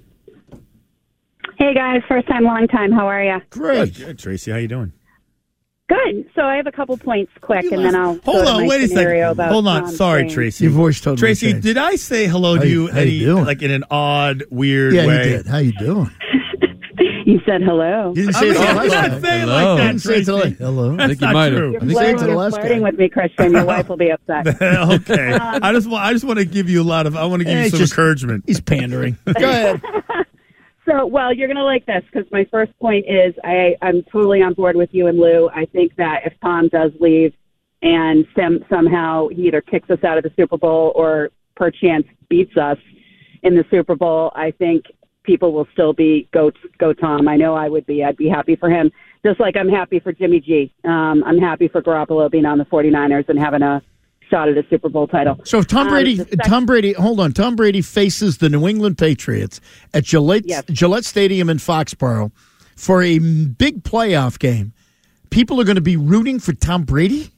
Speaker 3: Hey guys, first time, long time. How are you?
Speaker 8: Great.
Speaker 14: Good, good, Tracy. How you doing?
Speaker 3: Good. So I have a couple points quick, and then I'll
Speaker 14: Hold
Speaker 3: go
Speaker 14: on,
Speaker 3: to my
Speaker 14: wait a
Speaker 3: scenario
Speaker 14: second.
Speaker 3: about
Speaker 14: Hold on.
Speaker 3: Tom
Speaker 14: Sorry,
Speaker 3: Brady.
Speaker 14: Tracy.
Speaker 8: Your voice totally
Speaker 14: Tracy,
Speaker 8: changed.
Speaker 14: did I say hello
Speaker 8: How
Speaker 14: to
Speaker 8: you-
Speaker 14: you,
Speaker 8: how you
Speaker 14: any,
Speaker 8: doing?
Speaker 14: like in an odd, weird
Speaker 8: Yeah,
Speaker 14: way?
Speaker 8: you did. How you doing?
Speaker 3: You said hello.
Speaker 8: You didn't
Speaker 14: I
Speaker 8: say
Speaker 14: mean,
Speaker 8: it the
Speaker 14: I'm
Speaker 8: last
Speaker 14: not
Speaker 8: time.
Speaker 14: saying
Speaker 9: Hello.
Speaker 14: like
Speaker 8: You
Speaker 14: that,
Speaker 8: didn't say it
Speaker 14: Tracy.
Speaker 8: the la- Hello.
Speaker 14: That's
Speaker 9: think you
Speaker 14: not
Speaker 9: might have.
Speaker 14: true.
Speaker 9: I
Speaker 3: You're
Speaker 9: think
Speaker 8: Say it to
Speaker 3: flirting,
Speaker 8: the
Speaker 3: you're
Speaker 8: last
Speaker 3: flirting
Speaker 8: guy.
Speaker 3: with me, Christian. Your wife will be upset.
Speaker 14: Okay.
Speaker 3: Um,
Speaker 14: I just want. I just want to give you a lot of. I want to give
Speaker 8: Eh,
Speaker 14: you
Speaker 8: it's
Speaker 14: some
Speaker 8: just-
Speaker 14: encouragement.
Speaker 8: He's pandering. Go ahead.
Speaker 3: So, well, you're going to like this because my first point is I, I'm totally on board with you and Lou. I think that if Tom does leave and some, somehow he either kicks us out of the Super Bowl or perchance beats us in the Super Bowl, I think people will still be go go Tom. I know I would be. I'd be happy for him, just like I'm happy for Jimmy G. Um, I'm happy for Garoppolo being on the 49ers and having a shot at a Super Bowl title.
Speaker 8: So if Tom
Speaker 3: Um,
Speaker 8: Brady,
Speaker 3: the sec-
Speaker 8: Tom Brady, hold on. Tom Brady faces the New England Patriots at Gillette,
Speaker 3: Yes.
Speaker 8: Gillette Stadium in Foxborough for a big playoff game. People are going to be rooting for Tom Brady?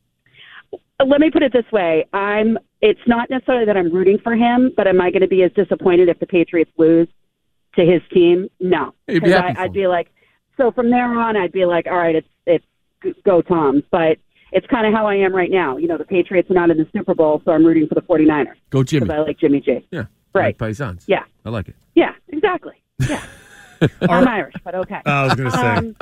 Speaker 3: Let me put it this way. I'm. It's not necessarily that I'm rooting for him, but am I going to be as disappointed if the Patriots lose to his team? No.
Speaker 9: You'd be
Speaker 3: 'Cause
Speaker 9: happy for
Speaker 3: I, I'd
Speaker 9: him.
Speaker 3: be like, so from there on, I'd be like, all right, it's it's g- go Tom. But it's kind of how I am right now. You know, the Patriots are not in the Super Bowl, so I'm rooting for the 49ers.
Speaker 9: Go Jimmy.
Speaker 3: Because I like Jimmy G.
Speaker 9: Yeah.
Speaker 3: Right.
Speaker 9: Like Paisans.
Speaker 3: Yeah.
Speaker 9: I like it.
Speaker 3: Yeah, exactly. Yeah. I'm Irish, but okay.
Speaker 14: I was going to say.
Speaker 3: Um,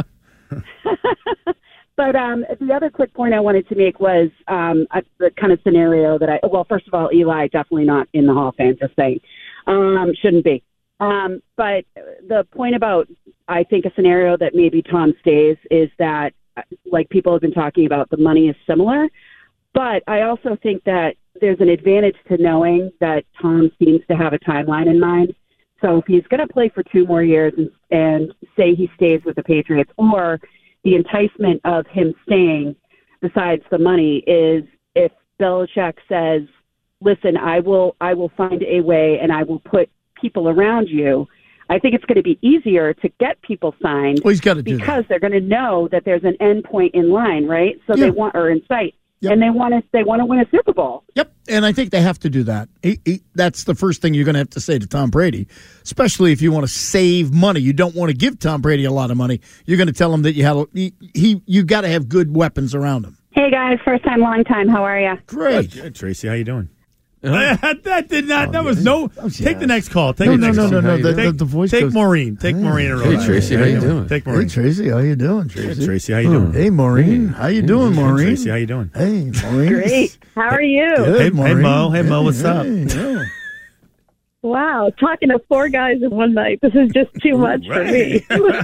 Speaker 3: but um, the other quick point I wanted to make was um, a, the kind of scenario that I, well, first of all, Eli definitely not in the Hall of Fame, just saying. Um, shouldn't be. Um, but the point about, I think, a scenario that maybe Tom stays is that, like people have been talking about, the money is similar. But I also think that there's an advantage to knowing that Tom seems to have a timeline in mind. So if he's going to play for two more years and, and say he stays with the Patriots, or the enticement of him staying, besides the money, is if Belichick says, listen, I will, I will find a way and I will put people around you, I think it's going to be easier to get people signed.
Speaker 8: Well, he's got to do
Speaker 3: because they're going to know that there's an end point in line, right? So they want, or in sight.
Speaker 8: Yep.
Speaker 3: And they want to they want to win a Super Bowl.
Speaker 8: Yep, and I think they have to do that. He, he, that's the first thing you're going to have to say to Tom Brady, especially if you want to save money. You don't want to give Tom Brady a lot of money. You're going to tell him that you have he, he you got to have good weapons around him.
Speaker 3: Hey guys, first time, long time. How are you?
Speaker 8: Great,
Speaker 14: Good, Tracy. How you doing?
Speaker 9: Uh-huh.
Speaker 14: that did not. that was no. Take the next call. Take
Speaker 8: No,
Speaker 14: the
Speaker 8: no,
Speaker 14: next
Speaker 8: no,
Speaker 14: call.
Speaker 8: no, no.
Speaker 14: Take,
Speaker 8: The- the- the voice
Speaker 14: take
Speaker 8: goes-
Speaker 14: Maureen. Take Maureen.
Speaker 9: Hey, Tracy, how you doing?
Speaker 14: Take
Speaker 8: Hey
Speaker 14: Maureen.
Speaker 8: Tracy, how you doing, Tracy?
Speaker 14: Hey, Tracy, how you doing?
Speaker 8: Hey Maureen, how you doing,
Speaker 14: Hey,
Speaker 8: Maureen?
Speaker 14: Tracy, how you doing?
Speaker 8: Hey Maureen.
Speaker 7: Great. How are you?
Speaker 8: Good,
Speaker 14: Hey, hey,
Speaker 8: Maureen.
Speaker 14: Mo. Hey, Mo. What's up?
Speaker 8: Hey, yeah.
Speaker 7: Wow, talking to four guys in one night. This is just too much for me.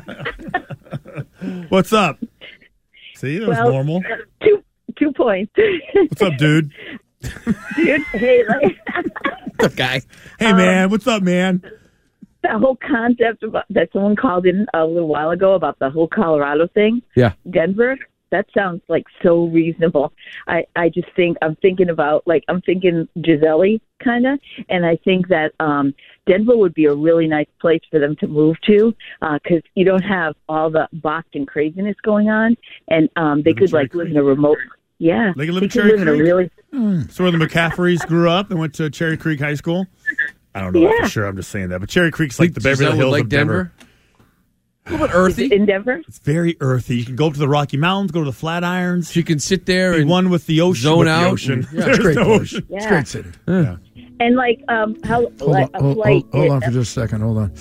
Speaker 14: What's up? See, that was
Speaker 7: Well,
Speaker 14: normal.
Speaker 7: Two two points.
Speaker 14: What's up, dude?
Speaker 7: Dude, hey, like,
Speaker 9: What's up, guy?
Speaker 14: Hey, man. What's up, man?
Speaker 7: that whole concept about, that someone called in a little while ago about the whole Colorado thing,
Speaker 9: Yeah.
Speaker 7: Denver, that sounds like so reasonable. I, I just think, I'm thinking about, like, I'm thinking Gisele, kind of, and I think that um, Denver would be a really nice place for them to move to because uh, you don't have all the Boston craziness going on, and um, they
Speaker 14: Live in
Speaker 7: could,
Speaker 14: Cherry
Speaker 7: like, live in a remote, yeah,
Speaker 14: They can live
Speaker 7: they
Speaker 14: in
Speaker 7: could
Speaker 14: Cherry
Speaker 7: live in a
Speaker 14: Creek?
Speaker 7: really,
Speaker 14: So where the McCaffreys grew up and went to Cherry Creek High School? I don't know that
Speaker 7: Yeah.
Speaker 14: for sure. I'm just saying that. But Cherry Creek's like the Beverly
Speaker 9: Giselle would
Speaker 14: Hills
Speaker 9: like
Speaker 14: of Denver.
Speaker 9: A little bit earthy.
Speaker 7: In Denver?
Speaker 14: It's very earthy. You can go up to the Rocky Mountains, go to the Flatirons.
Speaker 9: You can sit there
Speaker 14: Be
Speaker 9: and
Speaker 14: one with the ocean.
Speaker 9: zone
Speaker 14: with the
Speaker 9: out.
Speaker 14: ocean.
Speaker 9: Yeah,
Speaker 8: It's
Speaker 14: There's
Speaker 8: great
Speaker 14: no
Speaker 8: place.
Speaker 14: ocean.
Speaker 8: It's a
Speaker 7: Yeah.
Speaker 8: great city.
Speaker 14: Yeah.
Speaker 7: And like, um, how
Speaker 8: Hold
Speaker 7: like
Speaker 8: on,
Speaker 7: a
Speaker 8: hold,
Speaker 7: flight?
Speaker 8: hold, hold on
Speaker 7: uh,
Speaker 8: for just a second. Hold on.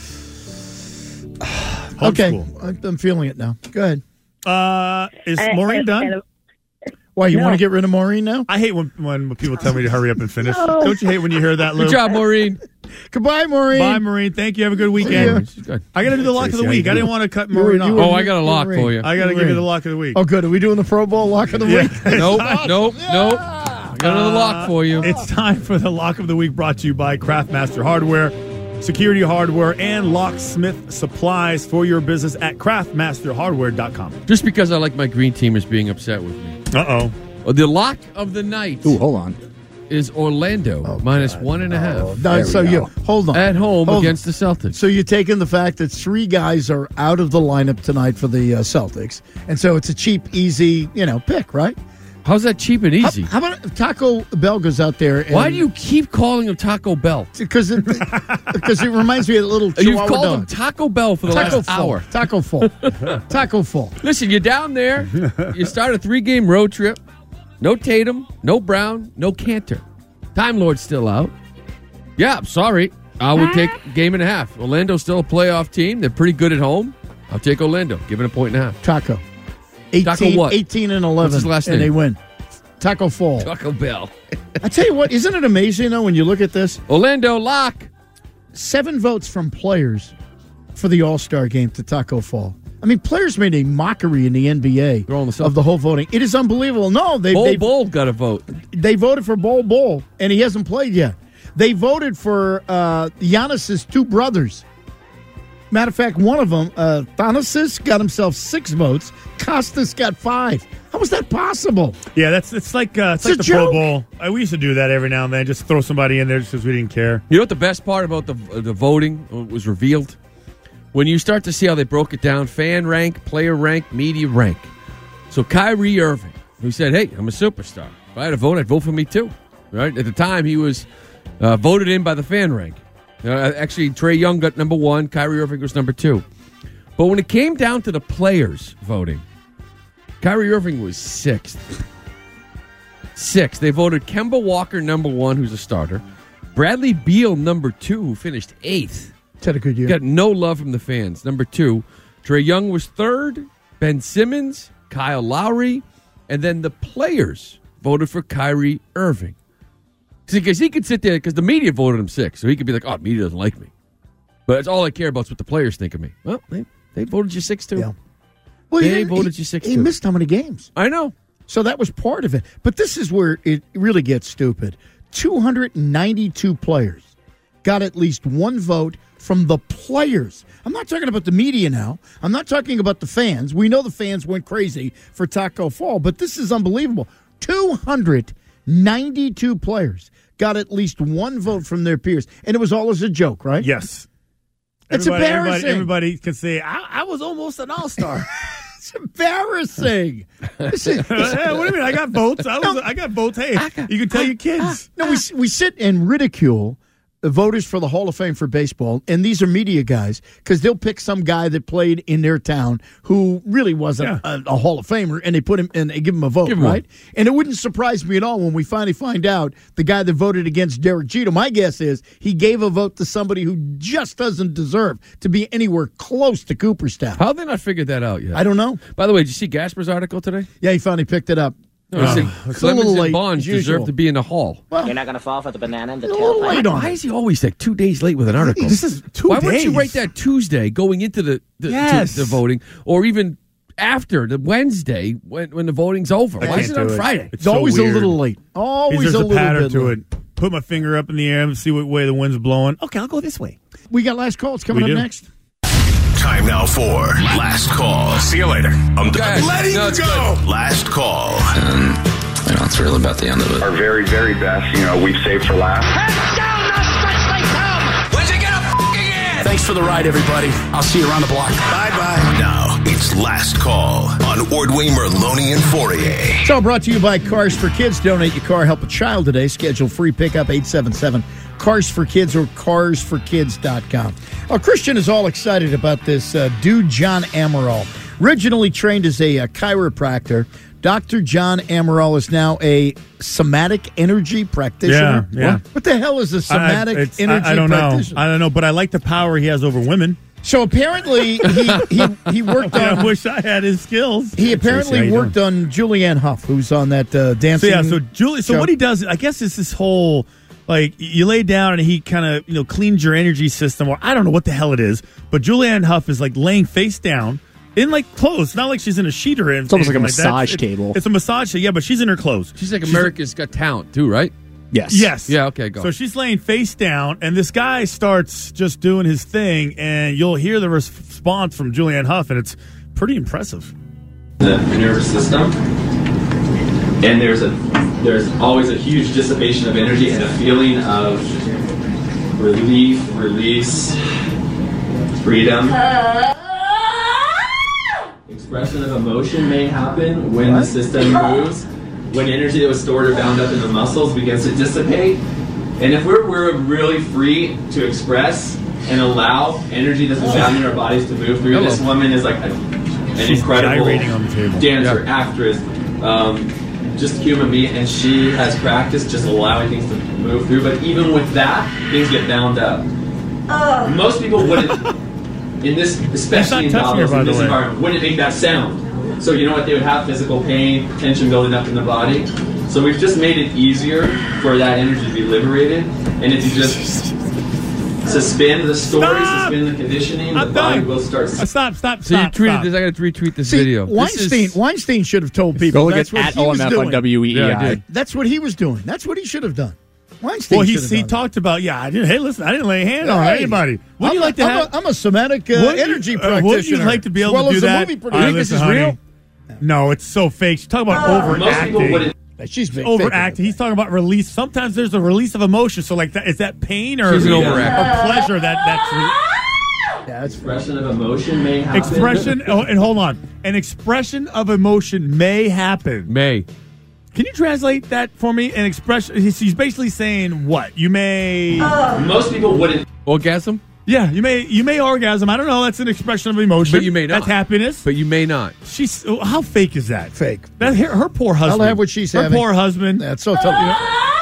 Speaker 8: Okay, I- I'm feeling it now. Go ahead.
Speaker 14: Uh, is
Speaker 7: and-
Speaker 14: Maureen
Speaker 7: and-
Speaker 14: done?
Speaker 7: and-
Speaker 8: Why, you
Speaker 7: No.
Speaker 8: want to get rid of Maureen now?
Speaker 14: I hate when, when people tell me to hurry up and finish.
Speaker 7: No.
Speaker 14: Don't you hate when you hear that, Lou?
Speaker 9: Good job, Maureen.
Speaker 8: Goodbye, Maureen.
Speaker 14: Bye, Maureen. Thank you. Have a good weekend. I got to do the lock of the week. I didn't want to cut
Speaker 8: You were-
Speaker 14: Maureen
Speaker 8: you
Speaker 14: off.
Speaker 8: were-
Speaker 9: Oh, I got a lock
Speaker 8: Maureen.
Speaker 9: for you.
Speaker 14: I got to give you the lock of the week.
Speaker 8: Oh, good. Are we doing the Pro Bowl lock of the
Speaker 14: Yeah.
Speaker 8: week?
Speaker 9: Nope, nope, nope. I got another lock for you.
Speaker 14: It's time for the lock of the week, brought to you by Craftmaster Hardware, security hardware, and locksmith supplies for your business at craftmaster hardware dot com.
Speaker 9: Just because I like my green teamers being upset with me.
Speaker 14: Uh-oh.
Speaker 9: Oh, the lock of the night
Speaker 11: Ooh, hold on.
Speaker 9: is Orlando minus one and a half
Speaker 8: Oh, no, so you hold on
Speaker 9: at home
Speaker 8: Hold
Speaker 9: against
Speaker 8: on.
Speaker 9: the Celtics.
Speaker 8: So you're taking the fact that three guys are out of the lineup tonight for the uh, Celtics, and so it's a cheap, easy, you know, pick, right?
Speaker 9: How's that cheap and easy?
Speaker 8: How, how about if Taco Bell goes out there? And,
Speaker 9: Why do you keep calling him Taco Bell?
Speaker 8: Because it, because it reminds me of a little
Speaker 9: You've
Speaker 8: Chihuahua
Speaker 9: called
Speaker 8: dog.
Speaker 9: him Taco Bell for the
Speaker 8: Taco
Speaker 9: last
Speaker 8: fall.
Speaker 9: hour.
Speaker 8: Taco fall. Taco fall.
Speaker 9: Listen, you're down there. You start a three-game road trip. No Tatum, no Brown, no Cantor. Time Lord's still out. Yeah, I'm sorry. I would take game and a half. Orlando's still a playoff team. They're pretty good at home. I'll take Orlando. Give it a point and a half.
Speaker 8: Taco. eighteen,
Speaker 9: Taco what?
Speaker 8: eighteen and eleven.
Speaker 9: What's his last
Speaker 8: and
Speaker 9: name?
Speaker 8: they win. Taco fall.
Speaker 9: Taco Bell.
Speaker 8: I tell you what, isn't it amazing though when you look at this?
Speaker 9: Orlando lock.
Speaker 8: Seven votes from players for the All-Star game to Taco Fall. I mean, players made a mockery in the N B A of the whole voting. It is unbelievable. No, they
Speaker 9: Bol
Speaker 8: they
Speaker 9: Bol got a vote.
Speaker 8: They voted for Bol Bol, and he hasn't played yet. They voted for uh, Giannis's two brothers. Matter of fact, one of them, uh, Thanasis, got himself six votes. Costas got five. How was that possible?
Speaker 14: Yeah, that's it's like uh, it's,
Speaker 8: It's
Speaker 14: like
Speaker 8: a
Speaker 14: the Pro
Speaker 8: joke.
Speaker 14: Bowl. Uh, we used to do that every now and then. Just throw somebody in there just because we didn't care.
Speaker 9: You know what the best part about the uh, the voting was revealed? When you start to see how they broke it down, fan rank, player rank, media rank. So Kyrie Irving, who said, hey, I'm a superstar. If I had a vote, I'd vote for me too. Right? At the time, he was uh, voted in by the fan rank. Uh, actually, Trae Young got number one. Kyrie Irving was number two. But when it came down to the players voting, Kyrie Irving was sixth. Sixth. They voted Kemba Walker number one, who's a starter. Bradley Beal number two, who finished eighth.
Speaker 8: Had a good year.
Speaker 9: Got no love from the fans. Number two, Trae Young was third. Ben Simmons, Kyle Lowry, and then the players voted for Kyrie Irving. Because he could sit there, because the media voted him sixth, so he could be like, oh, media doesn't like me. But it's all I care about is what the players think of me. Well, they, they voted you six too.
Speaker 8: Yeah. Well,
Speaker 9: they
Speaker 8: he,
Speaker 9: voted
Speaker 8: he,
Speaker 9: you six
Speaker 8: He
Speaker 9: too.
Speaker 8: missed how many games?
Speaker 9: I know.
Speaker 8: So that was part of it. But this is where it really gets stupid. two hundred ninety-two players got at least one vote from the players. I'm not talking about the media now. I'm not talking about the fans. We know the fans went crazy for Taco Fall, but this is unbelievable. two hundred ninety-two players got at least one vote from their peers, and it was all as a joke, right?
Speaker 14: Yes.
Speaker 8: It's
Speaker 14: Everybody,
Speaker 8: embarrassing.
Speaker 14: Everybody, everybody can say, I, I was almost an all-star.
Speaker 8: It's embarrassing. This is-
Speaker 14: Yeah, what do you mean? I got votes. I, was, I got votes. Hey, you can tell your kids.
Speaker 8: No, we we sit and ridicule the voters for the Hall of Fame for baseball, and these are media guys because they'll pick some guy that played in their town who really wasn't
Speaker 14: Yeah.
Speaker 8: a, a Hall of Famer, and they put him and they give him a vote,
Speaker 9: Give him
Speaker 8: right? And it wouldn't surprise me at all when we finally find out the guy that voted against Derek Jeter. My guess is he gave a vote to somebody who just doesn't deserve to be anywhere close to Cooperstown.
Speaker 9: How have they not figured that out yet?
Speaker 8: I don't know.
Speaker 9: By the way, did you see Gasper's article today?
Speaker 8: Yeah, he finally picked it up.
Speaker 9: No, he
Speaker 8: Uh,
Speaker 9: said
Speaker 8: it's a little
Speaker 9: Clemens
Speaker 8: late,
Speaker 9: and Bonds
Speaker 8: as usual.
Speaker 9: deserve to be in the hall.
Speaker 8: Well,
Speaker 12: You're not going to fall for the banana in the
Speaker 8: a little
Speaker 12: tailpipe.
Speaker 8: late on
Speaker 9: Why
Speaker 8: it.
Speaker 9: is he always like two days late with an article?
Speaker 14: This is two
Speaker 9: Why wouldn't you
Speaker 14: days.
Speaker 9: write that Tuesday going into the the, to
Speaker 14: Yes.
Speaker 9: the voting, or even after the Wednesday when, when the voting's over?
Speaker 14: I
Speaker 9: Why is
Speaker 14: can't
Speaker 9: it on
Speaker 14: do it.
Speaker 9: Friday?
Speaker 8: It's always
Speaker 14: so
Speaker 8: a
Speaker 14: weird.
Speaker 8: little late. Always
Speaker 14: There's
Speaker 8: a
Speaker 14: a
Speaker 8: little
Speaker 14: pattern
Speaker 8: bit
Speaker 14: to
Speaker 8: late.
Speaker 14: it. Put my finger up in the air and see what way the wind's blowing. Okay, I'll go this way.
Speaker 8: We got last calls coming
Speaker 14: We
Speaker 8: up
Speaker 14: do.
Speaker 8: next.
Speaker 6: Time now for Last Call. See you later. I'm done.
Speaker 9: Let him
Speaker 6: go. Last Call.
Speaker 13: Um, you know, it's really about the end of it.
Speaker 15: Our very, very best, you know, we've saved for last.
Speaker 16: Thanks for the ride, everybody. I'll see you around the block.
Speaker 6: Bye-bye. Now, it's Last Call on Ordway, Merloni, and Fourier.
Speaker 8: It's all brought to you by Cars for Kids. Donate your car, help a child today. Schedule free pickup eight seven seven, C Cars for Kids or cars for kids dot com. Oh, Christian is all excited about this uh, dude, John Amaral. Originally trained as a, a chiropractor, Doctor John Amaral is now a somatic energy practitioner.
Speaker 14: Yeah, yeah.
Speaker 8: What, what the hell is a somatic
Speaker 14: I, it's-
Speaker 8: energy
Speaker 14: I, I don't
Speaker 8: practitioner?
Speaker 14: know. I don't know, but I like the power he has over women.
Speaker 8: So apparently he he, he worked on.
Speaker 14: I wish I had his skills.
Speaker 8: He apparently
Speaker 14: Tracy, how you
Speaker 8: worked on Julianne Hough, who's on that uh,
Speaker 14: So
Speaker 8: dancing.
Speaker 14: yeah, so Julie. So
Speaker 8: show.
Speaker 14: what he does, I guess, is this whole like you lay down and he kind of you know cleans your energy system, or I don't know what the hell it is. But Julianne Hough is like laying face down in like clothes, not like she's in a sheet or anything.
Speaker 10: It's almost like a
Speaker 14: that.
Speaker 10: massage
Speaker 14: It-
Speaker 10: table.
Speaker 14: It's a massage, yeah, but she's in her clothes.
Speaker 9: She's like America's Got Talent, too, right?
Speaker 10: Yes.
Speaker 14: Yes.
Speaker 9: Yeah, okay, go.
Speaker 14: So she's laying face down, and this guy starts just doing his thing, and you'll hear the response from Julianne Hough, and it's pretty impressive.
Speaker 11: The nervous system, and there's a there's always a huge dissipation of energy and a feeling of relief, release, freedom. Expression of emotion may happen when the system moves. When energy that was stored or bound up in the muscles begins to dissipate. And if we're, we're really free to express and allow energy that's bound in our bodies to move through,
Speaker 14: Hello.
Speaker 11: this woman is like a, an
Speaker 14: She's
Speaker 11: incredible
Speaker 14: gyrating on the table.
Speaker 11: dancer,
Speaker 14: Yeah.
Speaker 11: actress, um, just a human being. And she has practiced just allowing things to move through. But even with that, things get bound up. Most people wouldn't, in this, especially in
Speaker 14: touching her,
Speaker 11: Davos,
Speaker 14: by
Speaker 11: in
Speaker 14: the
Speaker 11: this
Speaker 14: way.
Speaker 11: environment, wouldn't make that sound. So you know what? They would have physical pain, tension building up in the body. So we've just made it easier for that energy to be liberated. And if you just suspend the story,
Speaker 14: Stop!
Speaker 11: suspend the conditioning, the
Speaker 14: I'm
Speaker 11: body
Speaker 14: done.
Speaker 11: will start.
Speaker 14: Uh, Stop, stop,
Speaker 9: So you
Speaker 14: stop,
Speaker 9: tweeted
Speaker 14: stop.
Speaker 9: this. I got to retweet this
Speaker 8: See,
Speaker 9: video. This
Speaker 8: Weinstein
Speaker 9: is-
Speaker 8: Weinstein should have told people
Speaker 10: Go look
Speaker 8: that's
Speaker 10: at
Speaker 8: what
Speaker 10: at
Speaker 8: he was
Speaker 10: O M F
Speaker 8: doing.
Speaker 10: on W E E I.
Speaker 9: Yeah, I did.
Speaker 8: That's what he was doing. That's what he should have done. Weinstein
Speaker 14: Well, he,
Speaker 8: should have
Speaker 14: he
Speaker 8: done
Speaker 14: talked about, yeah, I didn't, hey, listen, I didn't lay a hand on
Speaker 8: Hey,
Speaker 14: anybody. Wouldn't you
Speaker 8: I'm
Speaker 14: like to
Speaker 8: a- I'm
Speaker 14: have...
Speaker 8: a- I'm a somatic uh,
Speaker 14: wouldn't you-
Speaker 8: energy
Speaker 14: uh,
Speaker 8: practitioner.
Speaker 14: Wouldn't you like to be
Speaker 8: as
Speaker 14: able
Speaker 8: well
Speaker 14: to do
Speaker 8: as a
Speaker 14: that?
Speaker 8: movie
Speaker 14: All
Speaker 8: producer.
Speaker 14: right,
Speaker 8: This
Speaker 14: listen,
Speaker 8: is
Speaker 14: honey.
Speaker 8: real?
Speaker 14: No, it's so fake. Talk about
Speaker 11: Most people
Speaker 14: overacting.
Speaker 11: wouldn't.
Speaker 8: She's big,
Speaker 14: Overacting. He's talking about release. Sometimes there's a release of emotion. So, like, that, is that pain or,
Speaker 9: She's an
Speaker 14: or
Speaker 9: overactor.
Speaker 14: pleasure that that's re-
Speaker 8: Yeah, that's
Speaker 11: Expression of emotion may happen.
Speaker 14: expression? Oh, and hold on, an expression of emotion may happen.
Speaker 9: May.
Speaker 14: Can you translate that for me? An expression. He's, he's basically saying what you may.
Speaker 11: Most people wouldn't.
Speaker 9: Orgasm?
Speaker 14: Yeah, you may you may orgasm. I don't know. That's an expression of emotion.
Speaker 9: But you may not.
Speaker 14: That's happiness.
Speaker 9: But you may not.
Speaker 14: She's oh, how fake is that?
Speaker 8: fake.
Speaker 14: That her, her poor husband.
Speaker 8: I'll have what she's
Speaker 14: her
Speaker 8: having.
Speaker 14: poor husband.
Speaker 8: That's so totally,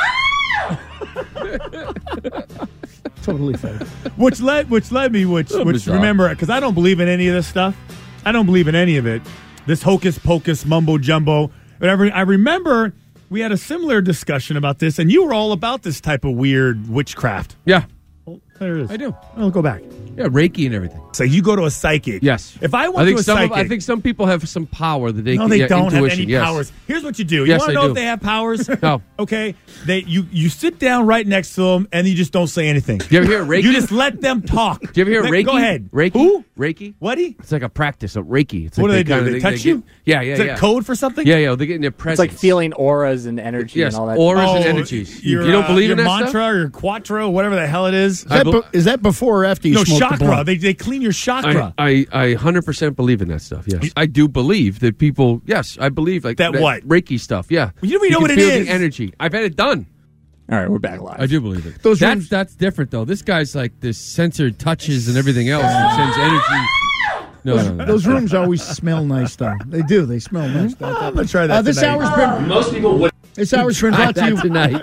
Speaker 8: totally fake.
Speaker 14: which led which led me which
Speaker 9: So
Speaker 14: which
Speaker 9: bizarre.
Speaker 14: remember because I don't believe in any of this stuff. I don't believe in any of it. This hocus pocus mumbo jumbo. Whatever. I remember we had a similar discussion about this, and you were all about this type of weird witchcraft.
Speaker 9: Yeah.
Speaker 14: Oh, there it is.
Speaker 9: I do.
Speaker 14: I'll go back.
Speaker 9: Yeah, Reiki and everything.
Speaker 14: So you go to a psychic.
Speaker 9: Yes.
Speaker 14: If I went
Speaker 9: I think
Speaker 14: to a
Speaker 9: some
Speaker 14: psychic,
Speaker 9: Of, I think some people have some power that they
Speaker 14: no,
Speaker 9: can,
Speaker 14: they
Speaker 9: yeah,
Speaker 14: don't have
Speaker 9: intuition,
Speaker 14: any
Speaker 9: yes.
Speaker 14: powers. Here's what you do. You
Speaker 9: Yes,
Speaker 14: want to
Speaker 9: they
Speaker 14: know
Speaker 9: do.
Speaker 14: if they have powers?
Speaker 9: No.
Speaker 14: Okay. They you you sit down right next to them and you just don't say anything.
Speaker 9: Do you ever hear Reiki?
Speaker 14: You just let them talk.
Speaker 9: Do you ever hear
Speaker 14: Let-
Speaker 9: Reiki?
Speaker 14: Go ahead.
Speaker 9: Reiki?
Speaker 14: Who?
Speaker 9: Reiki?
Speaker 14: What-y?
Speaker 9: It's like a practice of Reiki. It's
Speaker 14: What
Speaker 9: like
Speaker 14: do they do?
Speaker 9: kinda-
Speaker 14: They touch
Speaker 9: get-
Speaker 14: you?
Speaker 9: Yeah, yeah,
Speaker 14: Is it
Speaker 9: yeah.
Speaker 14: code for something?
Speaker 9: Yeah, yeah. They get in their
Speaker 10: It's
Speaker 9: presence.
Speaker 10: like feeling auras and energy
Speaker 9: Yes,
Speaker 10: and all that.
Speaker 9: auras and
Speaker 14: Oh,
Speaker 9: energies.
Speaker 14: Your,
Speaker 9: You don't
Speaker 14: uh,
Speaker 9: believe
Speaker 14: your
Speaker 9: in that
Speaker 14: mantra
Speaker 9: stuff?
Speaker 14: or your quattro, whatever the hell it is.
Speaker 8: Is that,
Speaker 9: bel-
Speaker 8: be- is that before or after you
Speaker 14: No,
Speaker 8: smoke the
Speaker 14: chakra.
Speaker 8: blunt?
Speaker 14: They, they clean your chakra.
Speaker 9: I, I, I one hundred percent believe in that stuff, yes. I do believe that people, yes, I believe like
Speaker 14: That what?
Speaker 9: Reiki stuff, yeah.
Speaker 14: You don't even know
Speaker 9: can
Speaker 14: what it
Speaker 9: feel
Speaker 14: is.
Speaker 9: the energy. I've had it done.
Speaker 10: All right, we're back live.
Speaker 9: I do believe it.
Speaker 8: Those
Speaker 9: that's,
Speaker 8: rooms-
Speaker 9: that's different, though. This guy's like this censored touches and everything else that sends energy. No, no, no.
Speaker 8: Those rooms always smell nice, though. They do. They smell nice. Don't they?
Speaker 14: I'm gonna try that
Speaker 8: Uh, this
Speaker 14: tonight.
Speaker 8: hour's been
Speaker 11: Most people would.
Speaker 8: this hour's been brought to
Speaker 9: That
Speaker 8: you.
Speaker 9: tonight.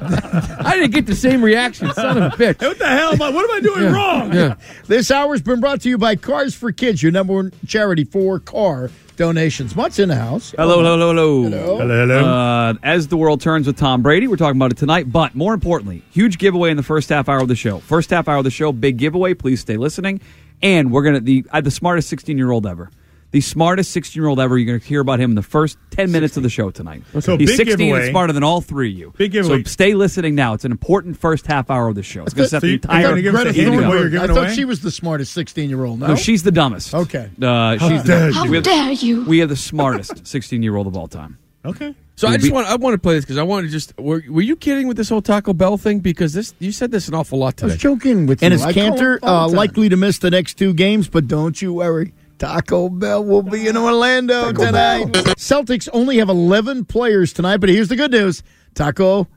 Speaker 9: I didn't get the same reaction, son of a bitch.
Speaker 14: Hey, what the hell am I? What am I doing
Speaker 9: Yeah,
Speaker 14: wrong?
Speaker 9: Yeah.
Speaker 8: This hour's been brought to you by Cars for Kids, your number one charity for car donations. Mutt's in the house.
Speaker 12: Hello, hello, hello,
Speaker 8: Hello.
Speaker 14: Hello, hello.
Speaker 12: Uh, as the world turns with Tom Brady, we're talking about it tonight. But more importantly, huge giveaway in the first half hour of the show. First half hour of the show, big giveaway. Please stay listening. And we're gonna the uh, the smartest sixteen year old ever. The smartest sixteen year old ever. You're going to hear about him in the first ten minutes of the show tonight.
Speaker 14: So
Speaker 12: He's
Speaker 14: big
Speaker 12: sixteen
Speaker 14: giveaway.
Speaker 12: and smarter than all three of you.
Speaker 14: Big giveaway.
Speaker 12: So stay listening now. It's an important first half hour of the show. It's going to set
Speaker 14: So
Speaker 12: the
Speaker 14: you-
Speaker 12: entire.
Speaker 14: you're gonna give us a
Speaker 8: Greta
Speaker 14: hint of what
Speaker 8: Thunberg.
Speaker 14: you're
Speaker 8: I
Speaker 14: giving
Speaker 8: thought
Speaker 14: away?
Speaker 8: she was the smartest sixteen-year-old. No,
Speaker 12: No, she's the dumbest.
Speaker 8: Okay.
Speaker 12: Uh,
Speaker 14: How
Speaker 12: she's the
Speaker 14: dare
Speaker 12: dumbest.
Speaker 14: you.
Speaker 12: We have,
Speaker 17: dare you?
Speaker 12: we have the smartest sixteen year old of all time.
Speaker 14: Okay.
Speaker 9: So I
Speaker 12: We'll
Speaker 9: just
Speaker 12: be-
Speaker 9: want I want to play this because I want to just were, were you kidding with this whole Taco Bell thing? Because this you said this an awful lot
Speaker 8: I was
Speaker 9: today.
Speaker 8: joking with you. And is I call Cantor him all uh, the time. likely to miss the next two games? But don't you worry. Taco Bell will be in Orlando
Speaker 14: Taco
Speaker 8: tonight. Celtics only have eleven players tonight, but here's the good news. Taco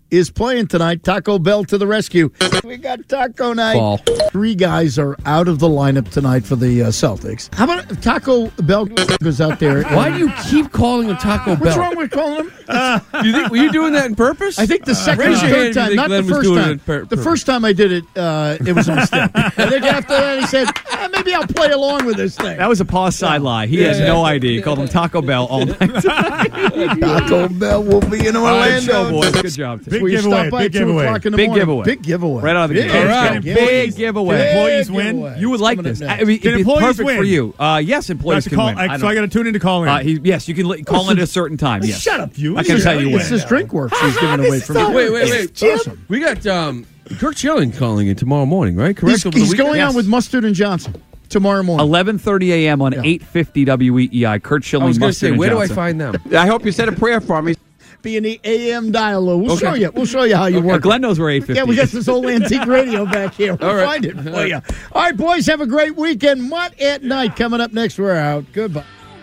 Speaker 8: is playing tonight. Taco Bell to the rescue. We got Taco Night.
Speaker 9: Ball.
Speaker 8: Three guys are out of the lineup tonight for the uh, Celtics. How about if Taco Bell goes out there?
Speaker 9: Why do you keep calling him Taco Bell?
Speaker 8: What's wrong with calling him?
Speaker 9: Uh, you think, were you doing that on purpose?
Speaker 8: I think the second
Speaker 9: Raise
Speaker 8: or
Speaker 9: your
Speaker 8: third
Speaker 9: hand if you
Speaker 8: time,
Speaker 9: think
Speaker 8: not
Speaker 9: Glenn
Speaker 8: the
Speaker 9: was
Speaker 8: first
Speaker 9: doing
Speaker 8: time.
Speaker 9: it per-
Speaker 8: The
Speaker 9: per-
Speaker 8: first time I did it, uh, it was a mistake. I think after that, he said, eh, maybe I'll play along with this thing.
Speaker 12: That was a pause side lie. He
Speaker 8: Yeah,
Speaker 12: has
Speaker 8: yeah.
Speaker 12: no idea. He called him Taco Bell all night.
Speaker 8: Taco Bell will be in
Speaker 12: All right,
Speaker 8: Orlando.
Speaker 12: show, boys. Good job.
Speaker 14: Big
Speaker 8: Will you
Speaker 14: giveaway,
Speaker 8: stop by
Speaker 14: big
Speaker 8: two
Speaker 14: giveaway.
Speaker 8: o'clock in the
Speaker 12: Big
Speaker 8: morning?
Speaker 12: giveaway.
Speaker 8: Big giveaway.
Speaker 12: Right out of the
Speaker 8: Big
Speaker 12: gate.
Speaker 8: giveaway.
Speaker 12: All right. Big giveaway.
Speaker 14: Can employees
Speaker 8: Big
Speaker 14: win?
Speaker 8: giveaway.
Speaker 12: You would like
Speaker 8: Coming
Speaker 12: this.
Speaker 8: up
Speaker 12: I
Speaker 8: next.
Speaker 12: mean,
Speaker 14: Can
Speaker 12: it'd be
Speaker 14: employees
Speaker 12: perfect
Speaker 14: win?
Speaker 12: for you. Uh, yes, employees
Speaker 14: to
Speaker 12: can
Speaker 14: call,
Speaker 12: win.
Speaker 14: I,
Speaker 12: I
Speaker 14: so I
Speaker 12: don't-
Speaker 14: got to tune in to call in.
Speaker 12: uh, he, yes, you can li- call in at a certain time. Yes.
Speaker 14: Shut up, you.
Speaker 12: I can
Speaker 14: Shut
Speaker 12: tell
Speaker 14: up.
Speaker 12: you
Speaker 8: It's
Speaker 12: when.
Speaker 8: his drink works he's giving away from me.
Speaker 9: Wait, wait, wait.
Speaker 8: It's awesome.
Speaker 9: We got um, Kirk Chilling calling in tomorrow morning, right? Correct?
Speaker 8: He's,
Speaker 9: Over the
Speaker 8: he's
Speaker 9: weekend?
Speaker 8: going
Speaker 12: Yes.
Speaker 8: on with Mustard and Johnson tomorrow morning.
Speaker 12: eleven thirty a.m. on
Speaker 8: Yeah.
Speaker 12: eight fifty W E E I. Kurt Schilling,
Speaker 9: I was going to
Speaker 12: Mustard
Speaker 9: say,
Speaker 12: and
Speaker 9: where do I
Speaker 12: Johnson.
Speaker 9: find them?
Speaker 4: I hope you said a prayer for me.
Speaker 8: Be in the A M dial. We'll
Speaker 9: Okay.
Speaker 8: show you. We'll show you how you
Speaker 12: Uh,
Speaker 8: work.
Speaker 12: Glenn knows where eight fifty
Speaker 8: Yeah, we got
Speaker 12: is.
Speaker 8: this old antique radio back here. We'll
Speaker 9: All right.
Speaker 8: find it for you. All right, boys, have a great weekend. Mutt at Night coming up next. We're out. Goodbye.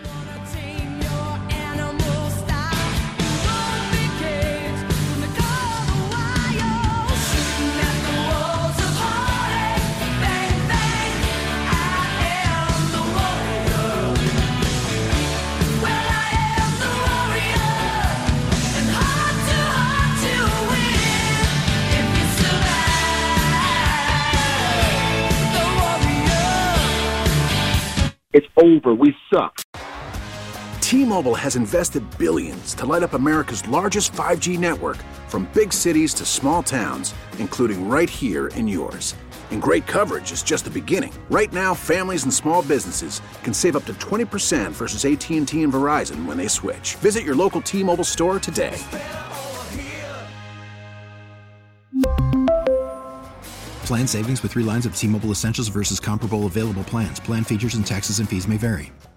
Speaker 17: It's over. We suck.
Speaker 16: T-Mobile has invested billions to light up America's largest five G network, from big cities to small towns, including right here in yours. And great coverage is just the beginning. Right now, families and small businesses can save up to twenty percent versus A T and T and Verizon when they switch. Visit your local T-Mobile store today.
Speaker 5: Plan savings with three lines of T-Mobile Essentials versus comparable available plans. Plan features and taxes and fees may vary.